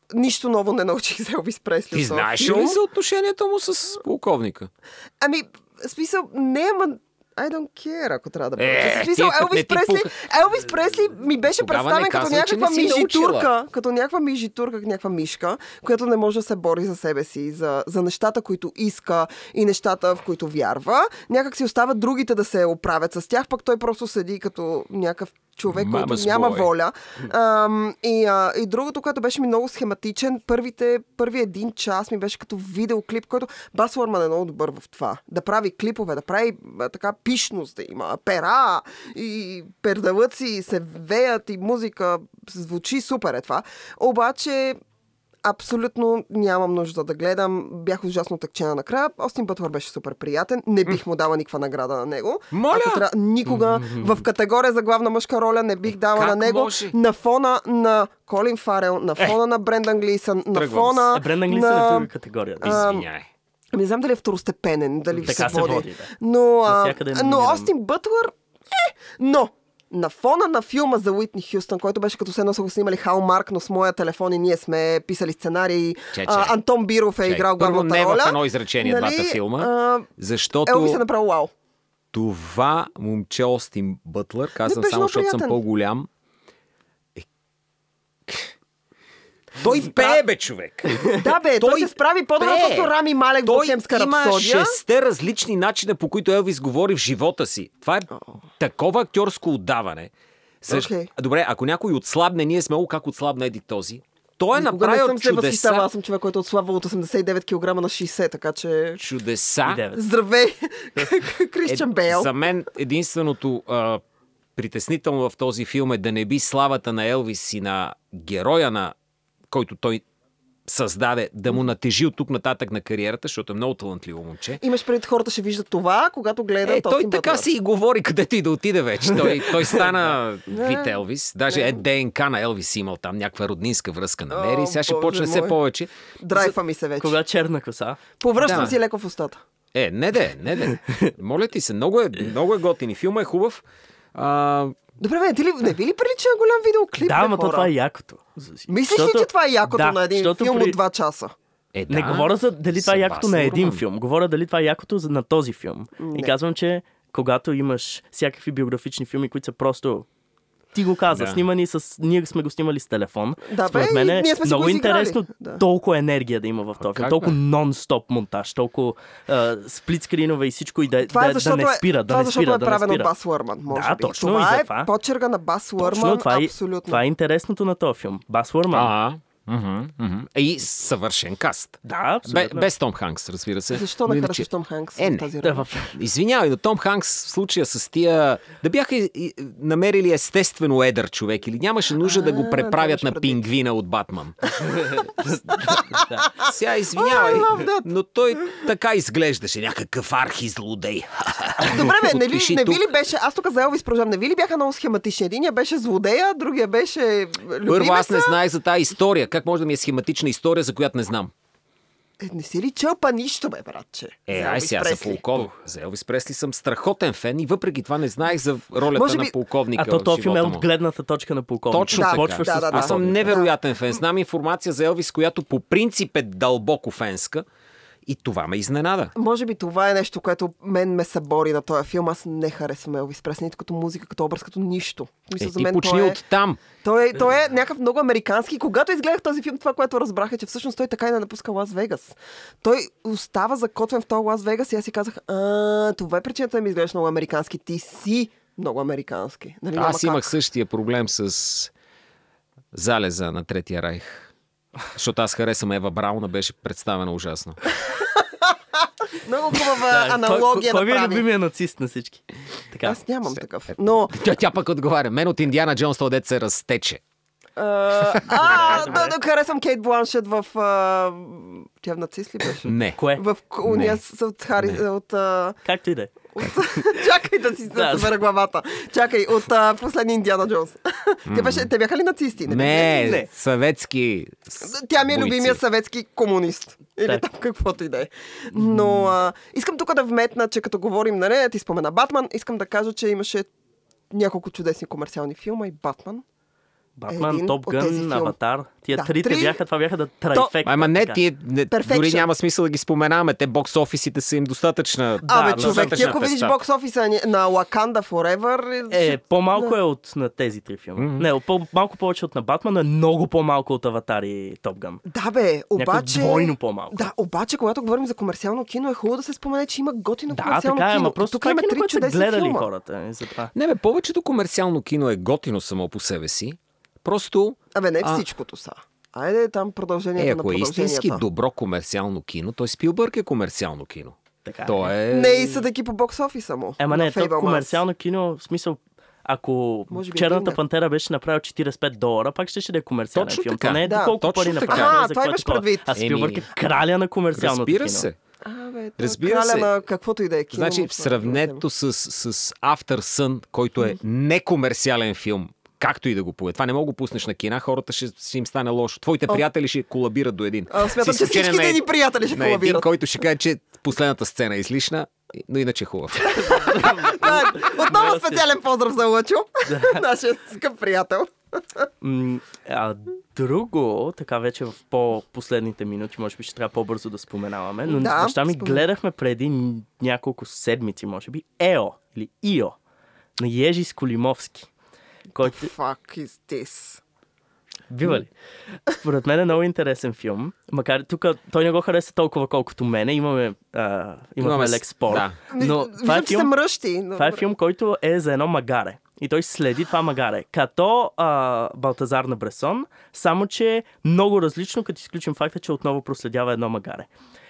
нищо ново не научих за Елвис Пресли. Ти знаеш ли за отношението му с полковника? Ами, в смисъл, не, ама I don't care, ако трябва да бъде. Е, В смисъл, ти, като не ти Елвис Пресли ми беше Тогава представен не като казвай, че някаква не си мижитурка, като някаква мишка, която не може да се бори за себе си, за нещата, които иска и нещата, в които вярва. Някак си остават другите да се оправят с тях, пък той просто седи като някакъв човек, който няма воля. И другото, което беше ми много схематичен, първи един час ми беше като видеоклип, който Бас Лурман е много добър в това. Да прави клипове, да прави така пишност да има, пера и пердалъци се веят и музика звучи супер е това. Обаче абсолютно нямам нужда да гледам. Бях ужасно тъкчена накрая. Остин Бътлър беше супер приятен. Не бих му дала никаква награда на него. Моля! Никога в категория за главна мъжка роля не бих дала на него. Може? На фона на Колин Фарел, на фона на Брендан Глисън, на фона Брендан Глисън е в друга категория. Извиняй. Не знам дали е второстепенен, дали Така се води. да. Но Остин Бътлър но на фона на филма за Уитни Хюстън, който беше като се едно са го снимали Халмарк, но с моя телефон и ние сме писали сценарии. Антон Биров е играл главната роля. Първо не в едно изречение двата филма, защото Елвис е направил вау. Това момче Остин Бътлър, казвам само, защото съм по-голям. Той пее, бе, човек. Да, бе, той се справи по-добре, като Рами Малек в Бохемска рапсодия. Той има 6 различни начина, по които Елвис говори в живота си. Това е такова актьорско отдаване. Добре, ако някой отслабне, ние сме как отслабна еди този. Той е направил чудеса. Аз съм човек, който отслабва от 89 кг на 60, така че... Чудеса. Здравей, Кристиан Бейл. За мен единственото притеснително в този филм е да не би славата на Елвис и на героя, на който той създаде, да му натежи от тук нататък на кариерата, защото е много талантливо момче. Имаш пред хората ще виждат това, когато гледат той така си и говори, където и да отиде вече. Той стана вид Елвис. Даже ДНК на Елвис имал там някаква роднинска връзка намери. Сега ще почне все повече. Драйфа ми се вече. Кога черна коса? Повръщам си леко в устата. Не де. Моля ти се, много е готин и филма е хубав. Добре, не ви ли прилича на голям видеоклип? Да, но това е якото. Мислиш ли, че това е якото на един филм от 2 часа? Не говоря за дали това е якото на един филм. Говоря дали това е якото на този филм. И казвам, че когато имаш всякакви биографични филми, които са просто... Ти го каза, снимани с... Ние сме го снимали с телефон. Според мен е много интересно толкова енергия да има в този филм. Толкова нон-стоп монтаж, толкова сплитскринове и всичко и да не спира. Това защото е правено Бас Лурман, може би. Точно, това е почерга на Бас Лурман, абсолютно. Това е интересното на този филм. Бас Лурман. И съвършен каст. Да, абсолютно. Без Том Ханкс, разбира се. Защо не харесваш Том Ханкс в тази роля? Извинявай, но Том Ханкс в случая с тия... Да бяха намерили естествено едър човек или нямаше нужда да го преправят на пингвина от Батман. Сега извинявай, но той така изглеждаше. Някакъв архизлодей. Добре, не ви ли беше... Аз тук за Елвис продължавам. Не ви ли бяха много схематични? Единия беше злодея, другия беше любимеца. Първо аз не знаех за тази история. Как може да ми е схематична история, за която не знам? Не си ли чълпа нищо, бе, братче? Ай сега за полковник. За Елвис Пресли съм страхотен фен и въпреки това не знаех за ролята на полковника в живота му. този филм е от гледната точка на полковника. Точно така. Аз съм невероятен фен. Знам информация за Елвис, която по принцип е дълбоко фенска. И това ме изненада. Може би това е нещо, което мен ме събори на този филм. Аз не харесвам Елвис Пресли, нито като музика, като образ, като нищо. Ти почни от там. Той е някакъв много американски. Когато изгледах този филм, това, което разбрах е, че всъщност той така и не напуска Лас Вегас. Той остава закотвен в този Лас Вегас и аз си казах, това е причината да ми изглеждаш много американски. Ти си много американски. Нали, аз имах същия проблем с залеза на Третия райх. Защото аз харесвам Ева Брауна, беше представена ужасно. Много хубава аналогия Кой ви е направи. любимия нацист на всички? Така. Аз нямам такъв. Но... Тя пък отговаря. Мен от Индиана Джонс това дет се разтече. Харесвам Кейт Бланшет в... Тя в нацист ли беше? Не. Кое? В уния от Хари... Както и да е. Чакай да си събера главата. Чакай, от последния Индиана Джонс. Те бяха ли нацисти? Не, съветски. Тя ми е любимия съветски комунист. Или там каквото и да е. Но искам тук да вметна, че като говорим, нали, ти спомена Батман, искам да кажа, че имаше няколко чудесни комерциални филма и Батман Батман, Топ Гън, филми. Аватар. Тия Да, трите три. бяха, това бяха да трайфекта. Ама не, така. дори няма смисъл да ги споменаваме. Те бокс-офисите са им достатъчна. Човек, ти достатъчна ако видиш феста. бокс-офиса на Wakanda Forever... По-малко е от на тези три филма. Не, малко повече от на Батман, но е много по-малко от Аватар и Топ Гън. Да бе, обаче... Двойно по-малко. Да, обаче, когато говорим за комерциално кино, е хубаво да се спомене, че има готино Да, комерциално така е, кино. ама просто Тук това е има кино, три което са чудесни гледали филма. хората. За това. Не, повечето комерциално кино е готино само по себе си. Просто... Не всичкото са. Айде там продължението на ако е продълженията. истински добро комерциално кино, той Спилбърг е комерциално кино. Така То е... Не и съдейки по бокс-офиса му. Не, то Fablemans. комерциално кино, в смисъл, ако Може би Черната дигне. пантера беше направил $45, пак ще да е комерциален Точно филм. така. То не е Да, колко точно пари така. направи. Това имаш предвид. А Спилбърг е краля на комерциалното Разбира кино. се. Разбира Краля се. На каквото и да е кино. Значи, в сравнението с After Sun, който е некомерциален филм, както и да го поге. Това не мога го пуснеш на кина, хората ще им стане лошо. Твоите приятели ще колабират до един. Смятам, че всичките ни приятели ще на един, колабират. който ще каже, че последната сцена е излишна, но иначе е хубав. Отново специален поздрав за Лъчо. Нашия скъп приятел. Друго, така вече в по-последните минути, може би ще трябва по-бързо да споменаваме, но Да, с баща ми спомен. гледахме преди няколко седмици, може би, ЕО или ИО на Ежи Сколимовски. Който... Fuck is this? Бива ли? Според мен е много интересен филм. Макар тук той не го хареса толкова, колкото мене. Имаме лек спор. Да. Но това е Виждам, че се филм, мръщи. това е филм, който е за едно магаре. И той следи това магаре. Като Балтазар на Бресон, само че много различно, като изключим факта, че отново проследява едно магаре.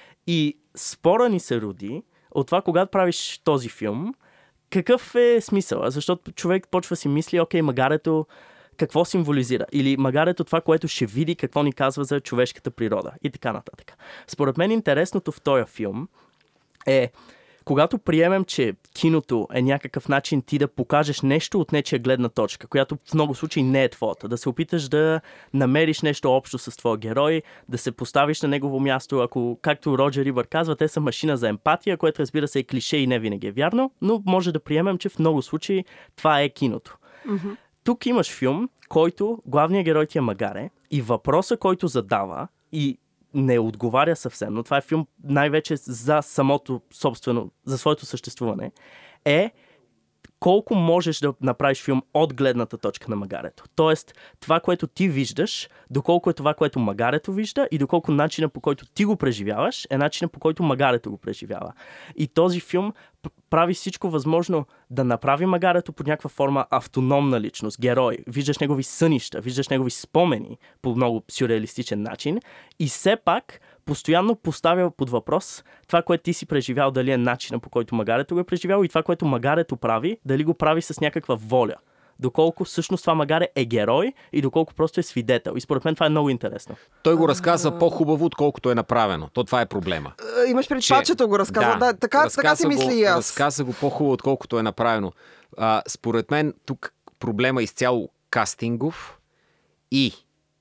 И спора ни се роди от това, когато правиш този филм, какъв е смисъл? Защото човек почва си мисли, окей, магарето какво символизира? Или магарето това, което ще види, какво ни казва за човешката природа и така нататък. Според мен интересното в този филм е, когато приемем, че киното е някакъв начин ти да покажеш нещо от нечия гледна точка, която в много случаи не е твоята, да се опиташ да намериш нещо общо с твоя герой, да се поставиш на негово място, ако, както Роджер Ибър казва, те са машина за емпатия, което разбира се е клише и не винаги е вярно, но може да приемем, че в много случаи това е киното. Mm-hmm. Тук имаш филм, който главният герой ти е магаре и въпроса, който задава и не отговаря съвсем, но това е филм най-вече за самото собствено, за своето съществуване, е колко можеш да направиш филм от гледната точка на магарето. Тоест, това, което ти виждаш, доколко е това, което магарето вижда и доколко начина, по който ти го преживяваш, е начина, по който магарето го преживява. И този филм прави всичко възможно да направи магарето под някаква форма автономна личност, герой. Виждаш негови сънища, виждаш негови спомени по много сюрреалистичен начин и все пак постоянно поставя под въпрос това, което ти си преживял, дали е начина, по който магарето го е преживял и това, което магарето прави, дали го прави с някаква воля. Доколко всъщност това магаре е герой и доколко просто е свидетел. И според мен това е много интересно. Той го разказва по-хубаво, отколкото е направено. Това е проблема. Имаш пред пачето го разказва. Да, така си мисли и аз. Разказва го по-хубаво, отколкото е направено. Според мен тук проблема е изцяло кастингов и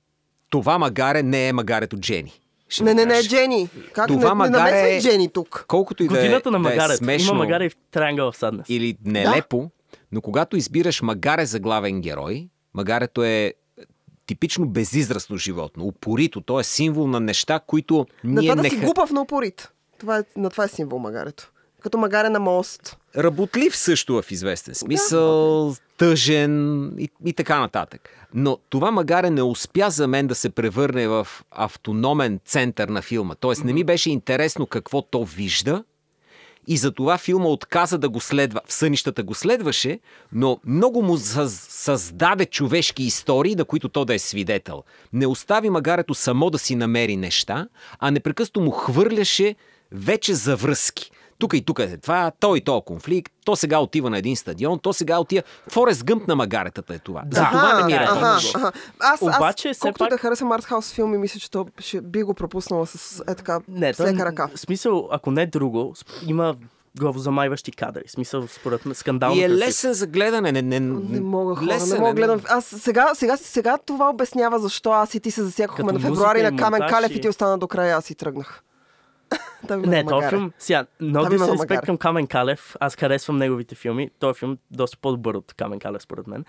това магаре не е магарето Джени. Не е Джени. Как това не намесвай Джени тук? Колкото и годината на магарето. Да е смешно, има магаре в Triangle of Sadness. или нелепо, но когато избираш магаре за главен герой, магарето е типично безизразно животно, упорито, то е символ на неща, които ние това да си глупав на упорит. На това е символ магарето. Като магаре на мост. Работлив също в известен смисъл, тъжен и така нататък. Но това магаре не успя за мен да се превърне в автономен център на филма. Тоест не ми беше интересно какво то вижда и затова филма отказа да го следва. В сънищата го следваше, но много му създаде човешки истории, на които то да е свидетел. Не остави магарето само да си намери неща, а непрекъснато му хвърляше вече за връзки. Тук и тук е това, той и този конфликт, то сега отива на един стадион, то сега отива... Форест Гъмп на магаретата е това. За това не ми е. Аз колкото да харесвам артхаус филми, мисля, че то би го пропуснала с така с лека ръка. В смисъл, ако не друго, има главозамайващи кадри. В смисъл, според мен, скандално. И е лесен за гледане. Не мога да гледам. Аз сега това обяснява защо аз и ти се засякохме на февруари на Камен Калев и ти остана до края, аз и тръгнах. Не, този филм, сега, много се респект към Камен Калев. Аз харесвам неговите филми. Този филм е доста по-добър от Камен Калев, според мен.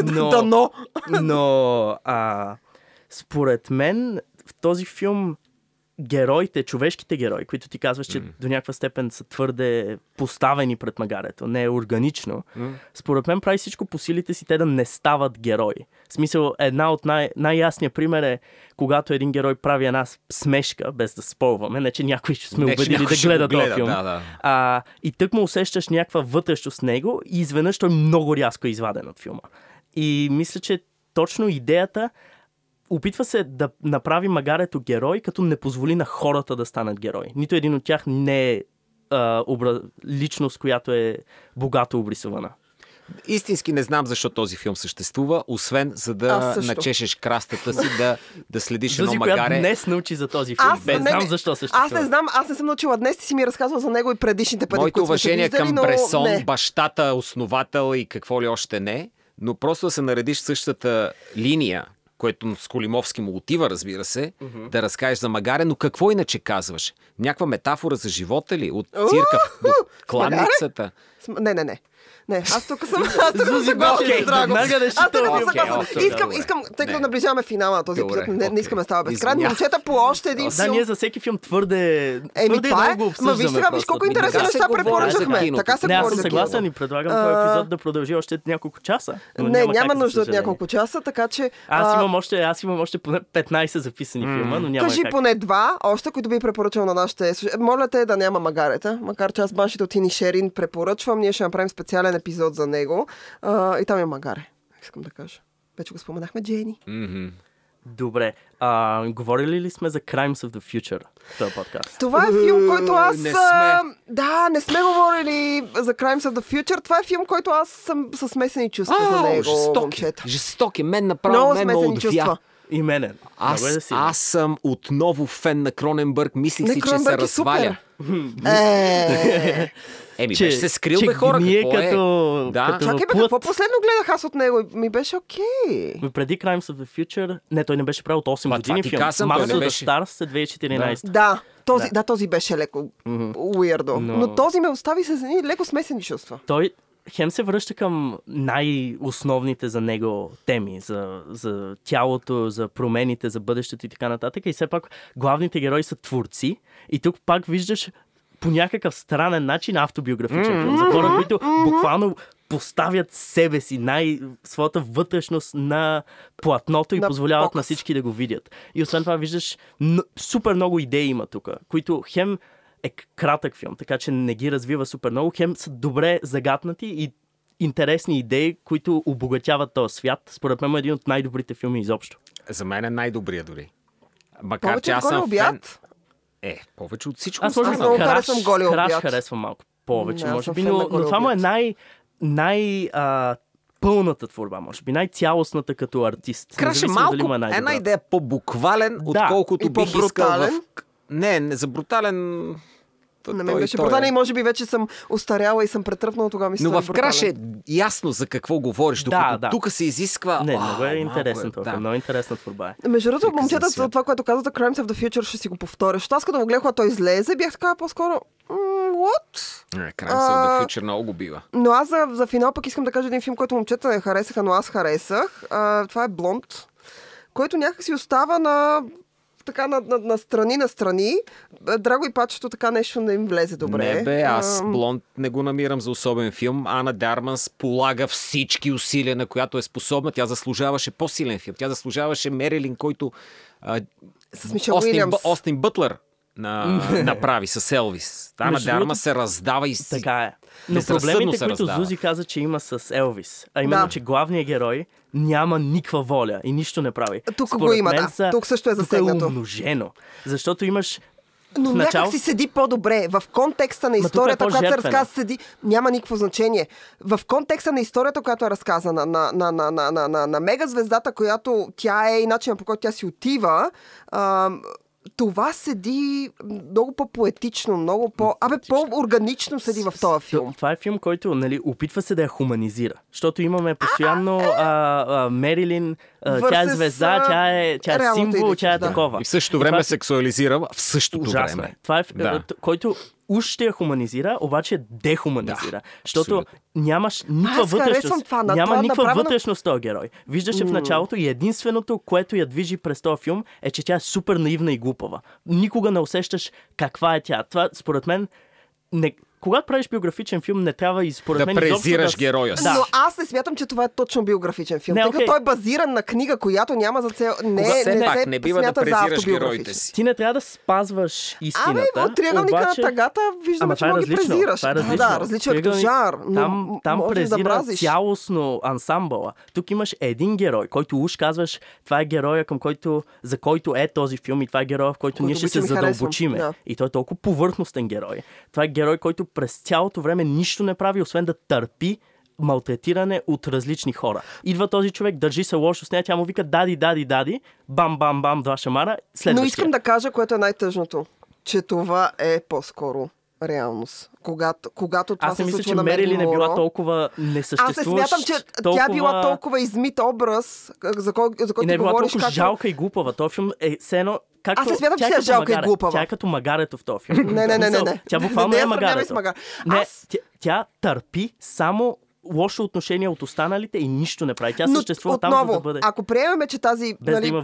Но според мен в този филм героите, човешките герои, които ти казваш, че до някаква степен са твърде поставени пред магарето, не е органично, според мен прави всичко по силите си те да не стават герои. В смисъл, една от най-ясния пример е, когато един герой прави една смешка, без да спълваме, не че някой ще сме убедили да гледа този филм. И тък му усещаш някаква вътрешност с него и изведнъж той много рязко е изваден от филма. И мисля, че точно идеята опитва се да направи магарето герой, като не позволи на хората да станат герои. Нито един от тях не е личност, която е богато обрисувана. Истински не знам защо този филм съществува, освен за да начешеш крастата си, да следиш едно магаре. Която днес научи за този филм. Не знам защо съществува. Аз не съм научила днес, ти си ми разказвал за него и предишните пъти, които уважение към Бресон, бащата, основател и какво ли още не, но просто да се наредиш същата линия, което с Колимовски му отива, разбира се, да разкажеш за магаре, но какво иначе казваш? Някаква метафора за живота ли? От цирка до кланницата? Не, аз тук съм съгласен, Драго. Искам, тъй като наближаваме финала на този епизод, не искаме да става безкрайно. Момчета по още един филм. Да, ние за всеки филм твърде дълго обсъждаме. Виж колко интересни неща препоръчахме. Така се говори. Аз съм съгласен и предлагам този епизод да продължи още няколко часа. Не, няма нужда от няколко часа, така че... Аз имам още поне 15 записани филма, но няма как. Кажи поне 2, още, които би препоръчал на нашите... Моля те да няма магарета, макар че аз баншите от Тини Шерин препоръчвам. Ние ще направим специален епизод за него. И там е магаре, искам да кажа. Вече го споменахме, Джейни. Добре. Говорили ли сме за Crimes of the Future в този подкаст? Това е филм, който аз... не сме говорили за Crimes of the Future. Това е филм, който аз съм със смесени чувства за него, момчета. Жестоки. Мен направо ме удвя. И мене. Аз съм отново фен на Кроненбърг. Мислих си, че се разваля. Беше се скрил бе хора, какво е? Чакай бе, какво последно гледах аз от него? Ми беше окей. Преди Crimes of the Future, не, той не беше правил от 8 години филм. Master of the Stars е 2014. Този беше леко уирдо. Но този ме остави с едни леко смесени чувства. Той хем се връща към най-основните за него теми, за тялото, за промените, за бъдещето и така нататък. И все пак главните герои са творци. И тук пак виждаш по някакъв странен начин автобиографичен филм. За хора, които буквално поставят себе си, своята вътрешност на платното и позволяват на всички да го видят. И освен това виждаш супер много идеи има тук, които хем е кратък филм, така че не ги развива супер много, хем са добре загатнати и интересни идеи, които обогатяват този свят. Според мен е един от най-добрите филми изобщо. За мен е най-добрия дори. Макар че аз съм фен... повече от всичко. Аз много харесвам Голия обяд. Краш харесвам малко повече, може би, но това му е пълната творба, може би, най-цялостната като артист. Краш е малко една идея по-буквален, отколкото бих искал в... Не, за брутален... На мен беше брутален и може би вече съм остаряла и съм претръпнала, тогава ми се. Но в Краш е ясно за какво говориш, докато тук се изисква... много е интересен това. Много интересна творба е. Между другото, момчета, за това, което казвате, Crimes of the Future, ще си го повторя. Защото аз като го гледах, когато той излезе, бях така по-скоро... What? Crimes of the Future много го бива. Но аз за финал пък искам да кажа един филм, който момчета не харесаха, но аз харесах. Това е Блонд, който някак си остава така на страни. Драго и Пачето така нещо не им влезе добре. Не бе, аз Блонд не го намирам за особен филм. Ана Дарманс полага всички усилия, на която е способна. Тя заслужаваше по-силен филм. Тя заслужаваше Мерилин, който с Мишел Уилямс. Остин Бътлър направи с Елвис. Ана Дарманс се раздава и така е. Но проблемите, които Зузи каза, че има с Елвис, а именно, че главният герой няма никаква воля и нищо не прави. Тук го има, тук също е засегнато. Тук е умножено. Защото имаш... Но някак си седи по-добре. В контекста на историята, която се разказва, няма никакво значение. В контекста на историята, която е разказана на мегазвездата, която тя е и начинът, по който тя си отива, това седи много по-поетично, много по-органично седи в този филм. Това е филм, който, нали, опитва се да я хуманизира. Защото имаме постоянно Мерилин, тя е звезда, тя е символ, тя е такова. И в същото време сексуализира в същото ужасно време. Това е който уж ще я хуманизира, обаче дехуманизира. Защото нямаш никаква вътрешност. Няма никаква вътрешност този герой. Виждаше в началото и единственото, което я движи през този филм, е, че тя е супер наивна и глупава. Никога не усещаш каква е тя. Това, според мен, когато правиш биографичен филм, не трябва и според мен презираш героя си. Да. Но аз не смятам, че това е точно биографичен филм. Тъй като той е базиран на книга, която няма за цел... Не бива да презираш героите си. Ти не трябва да спазваш истината. От триъгълника на тъгата виждаме, че мога ги презираш. Да, различно е като жанр. Там презира цялостно ансамбъла. Тук имаш един герой, който уж казваш, това е героя, за който е този филм, и това е героя, в който ние ще се задълбочиме. И той е толкова повърхностен герой. Това е герой, който през цялото време нищо не прави, освен да търпи малтретиране от различни хора. Идва този човек, държи се лошо с нея, тя му вика дади, бам, бам, бам, два шамара, следващия. Но искам да кажа, което е най-тъжното, че това е по-скоро реалност. Когато това аз не се мисля, случва че на Мерилин е била толкова несъществуващ. Аз не смятам, че тя била толкова измит образ, за който и не е била говориш толкова жалка и глупава. Това филм е все едно... Аз не смятам, че тя е жалка и глупава. Тя е като магарето в този филм. Не. Тя буквално е магарето. Тя търпи само лошо отношение от останалите и нищо не прави. Тя съществува там, за да бъде... Ако приемем, че тази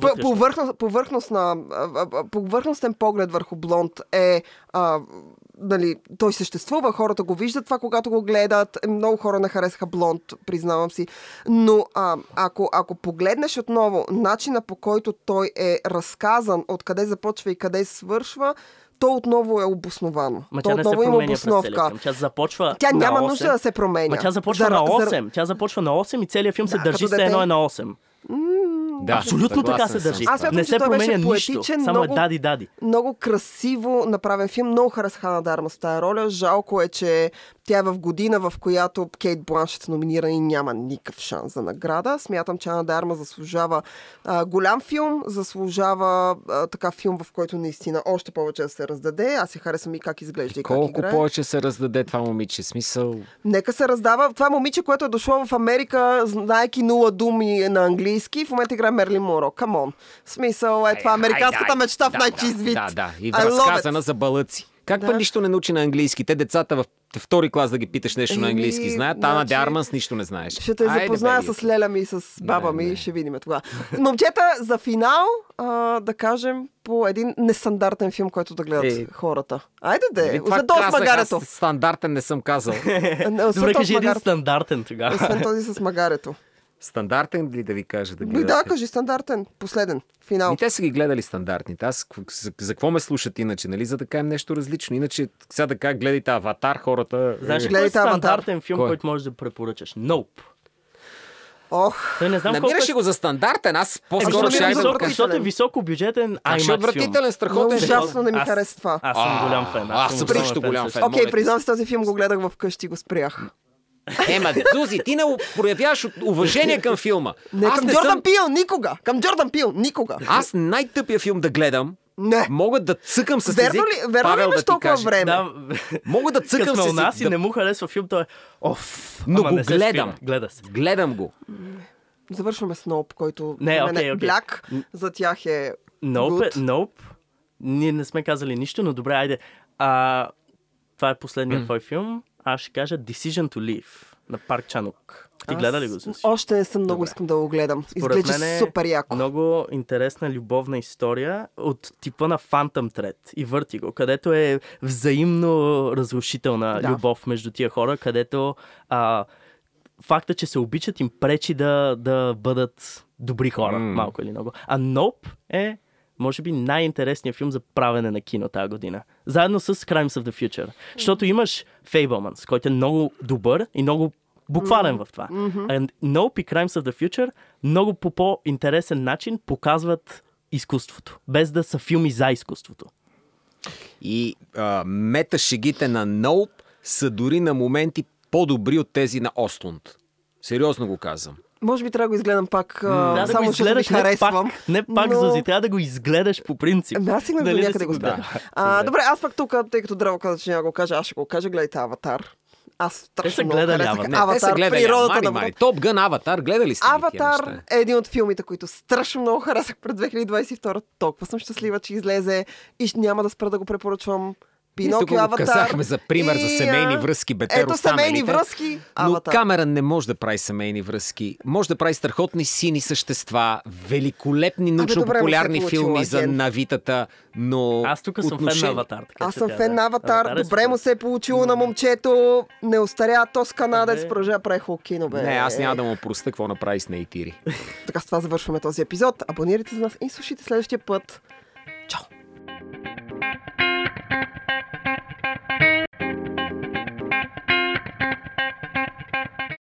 повърхностен поглед върху Блонд е... той съществува, хората го виждат това, когато го гледат. Много хора не харесаха Блонд, признавам си. Но ако погледнеш отново начина, по който той е разказан, откъде започва и къде свършва, то отново е обосновано. Тя отново има обосновка. Тя няма нужда да се променя. Тя започва на 8. Тя започва на 8 и целият филм се държи с едно на 8. Да, абсолютно така се държи. Не се променя нищо. Само е дади. Много красиво направен филм. Много харесаха Ана де Армас тази роля. Жалко е, че тя е в година, в която Кейт Бланшет е номинирана и няма никакъв шанс за награда. Смятам, че Ана де Армас заслужава голям филм, заслужава така филм, в който наистина още повече да се раздаде. Аз си харесвам и как изглежда и как играе. Колко повече се раздаде това момиче? Смисъл... Нека се раздава. Това момиче, което е дошло в Америка, знаеки 0 думи на английски, в момента играе Мерлин Моро. Камон. Смисъл е това американската мечта в най-чист вид. Да. И разказана за балъци. Как па нищо не научи на английски? Те децата в втори клас да ги питаш нещо на английски знаят. Ана де Армас нищо не знаеш. Ще те запозная с леля ми и с баба ми и ще видим това. Момчета, за финал, да кажем, по един нестандартен филм, който да гледат хората. Айде за този с магарето. Стандартен не съм казал. Добре, кажи един стандартен тогава. Освен този с магарето. Стандартен ли да ви кажа да гледате? Да, кажи стандартен. Последен. Финал. И те са ги гледали стандартните. Аз за какво ме слушат иначе, нали? За да кажем нещо различно. Иначе сега да кажа, гледайте Аватар, хората... Знаеш, кой е стандартен филм, който можеш да препоръчаш? Nope. Намираш го за стандартен, аз по-скоро ще защото е високобюджетен IMAX филм. Отвратителен, страхотен. Ужасно не ми харесва това. Аз съм голям фен. Аз съм също голям фен. Окей, признам се, този филм го гледах вкъщи и го спрях. Зузи, ти не проявяваш уважение към филма. Към Джордан Пил, никога. Към Джордан Пил, никога. Аз най-тъпия филм да гледам, не. Мога да цъкам с език. Верно ли имаш толкова време? Да, мога да цъкам с език. Нас и не му харесва филм, той е но го гледам. Гледам го. Завършваме с Nope, който е бляк. За тях е Nope. Ние не сме казали нищо, но добре, айде. Това е последният твой филм. Аз ще кажа Decision to Leave на Парк Чанук. Ти гледа ли го? Още не съм много искам да го гледам. Изглежда супер яко. Много интересна любовна история от типа на Phantom Thread и Vertigo, където е взаимно разрушителна любов между тия хора, където факта, че се обичат, им пречи да бъдат добри хора, малко или много. А Nope е може би най-интересният филм за правене на кино тази година. Заедно с Crimes of the Future. Защото имаш Fablemans, който е много добър и много буквален в това. Nope и Crimes of the Future много по по-интересен начин показват изкуството, без да са филми за изкуството. И меташегите на Nope са дори на моменти по-добри от тези на Остлунд. Сериозно го казвам. Може би трябва да го изгледам пак, Да само го защото ви харесвам. Не пак, Зози, трябва да го изгледаш по принцип. Аз стигнах до някъде го спря. Добре, аз пак тук, тъй като Драго каза, че няма го кажа, аз ще го кажа, гледайте Аватар. Аз страшно много харесах Аватар, природата на водата. Топ Гън, Аватар, гледали сте Аватар е един от филмите, които страшно много харесах през 2022. Толкова съм щастлива, че излезе и няма да спра да го препоръчвам. Пинокио, Аватар. Казахме за пример за семейни връзки, ето семейни връзки, Аватар. Но Камерън не може да прави семейни връзки. Може да прави страхотни сини същества, великолепни научно-популярни филми за навитата, но... Аз тук съм фен на Аватар. Аз съм фен на Аватар. Добре му се е получило на момчето. Не остаря, то с канадец, продължава прави хубаво кино, бе. Не, аз няма да му простя какво направи с Нейтири. Така с това завършваме този епизод. Абонирайте за нас и слушайте следващия път. Чао!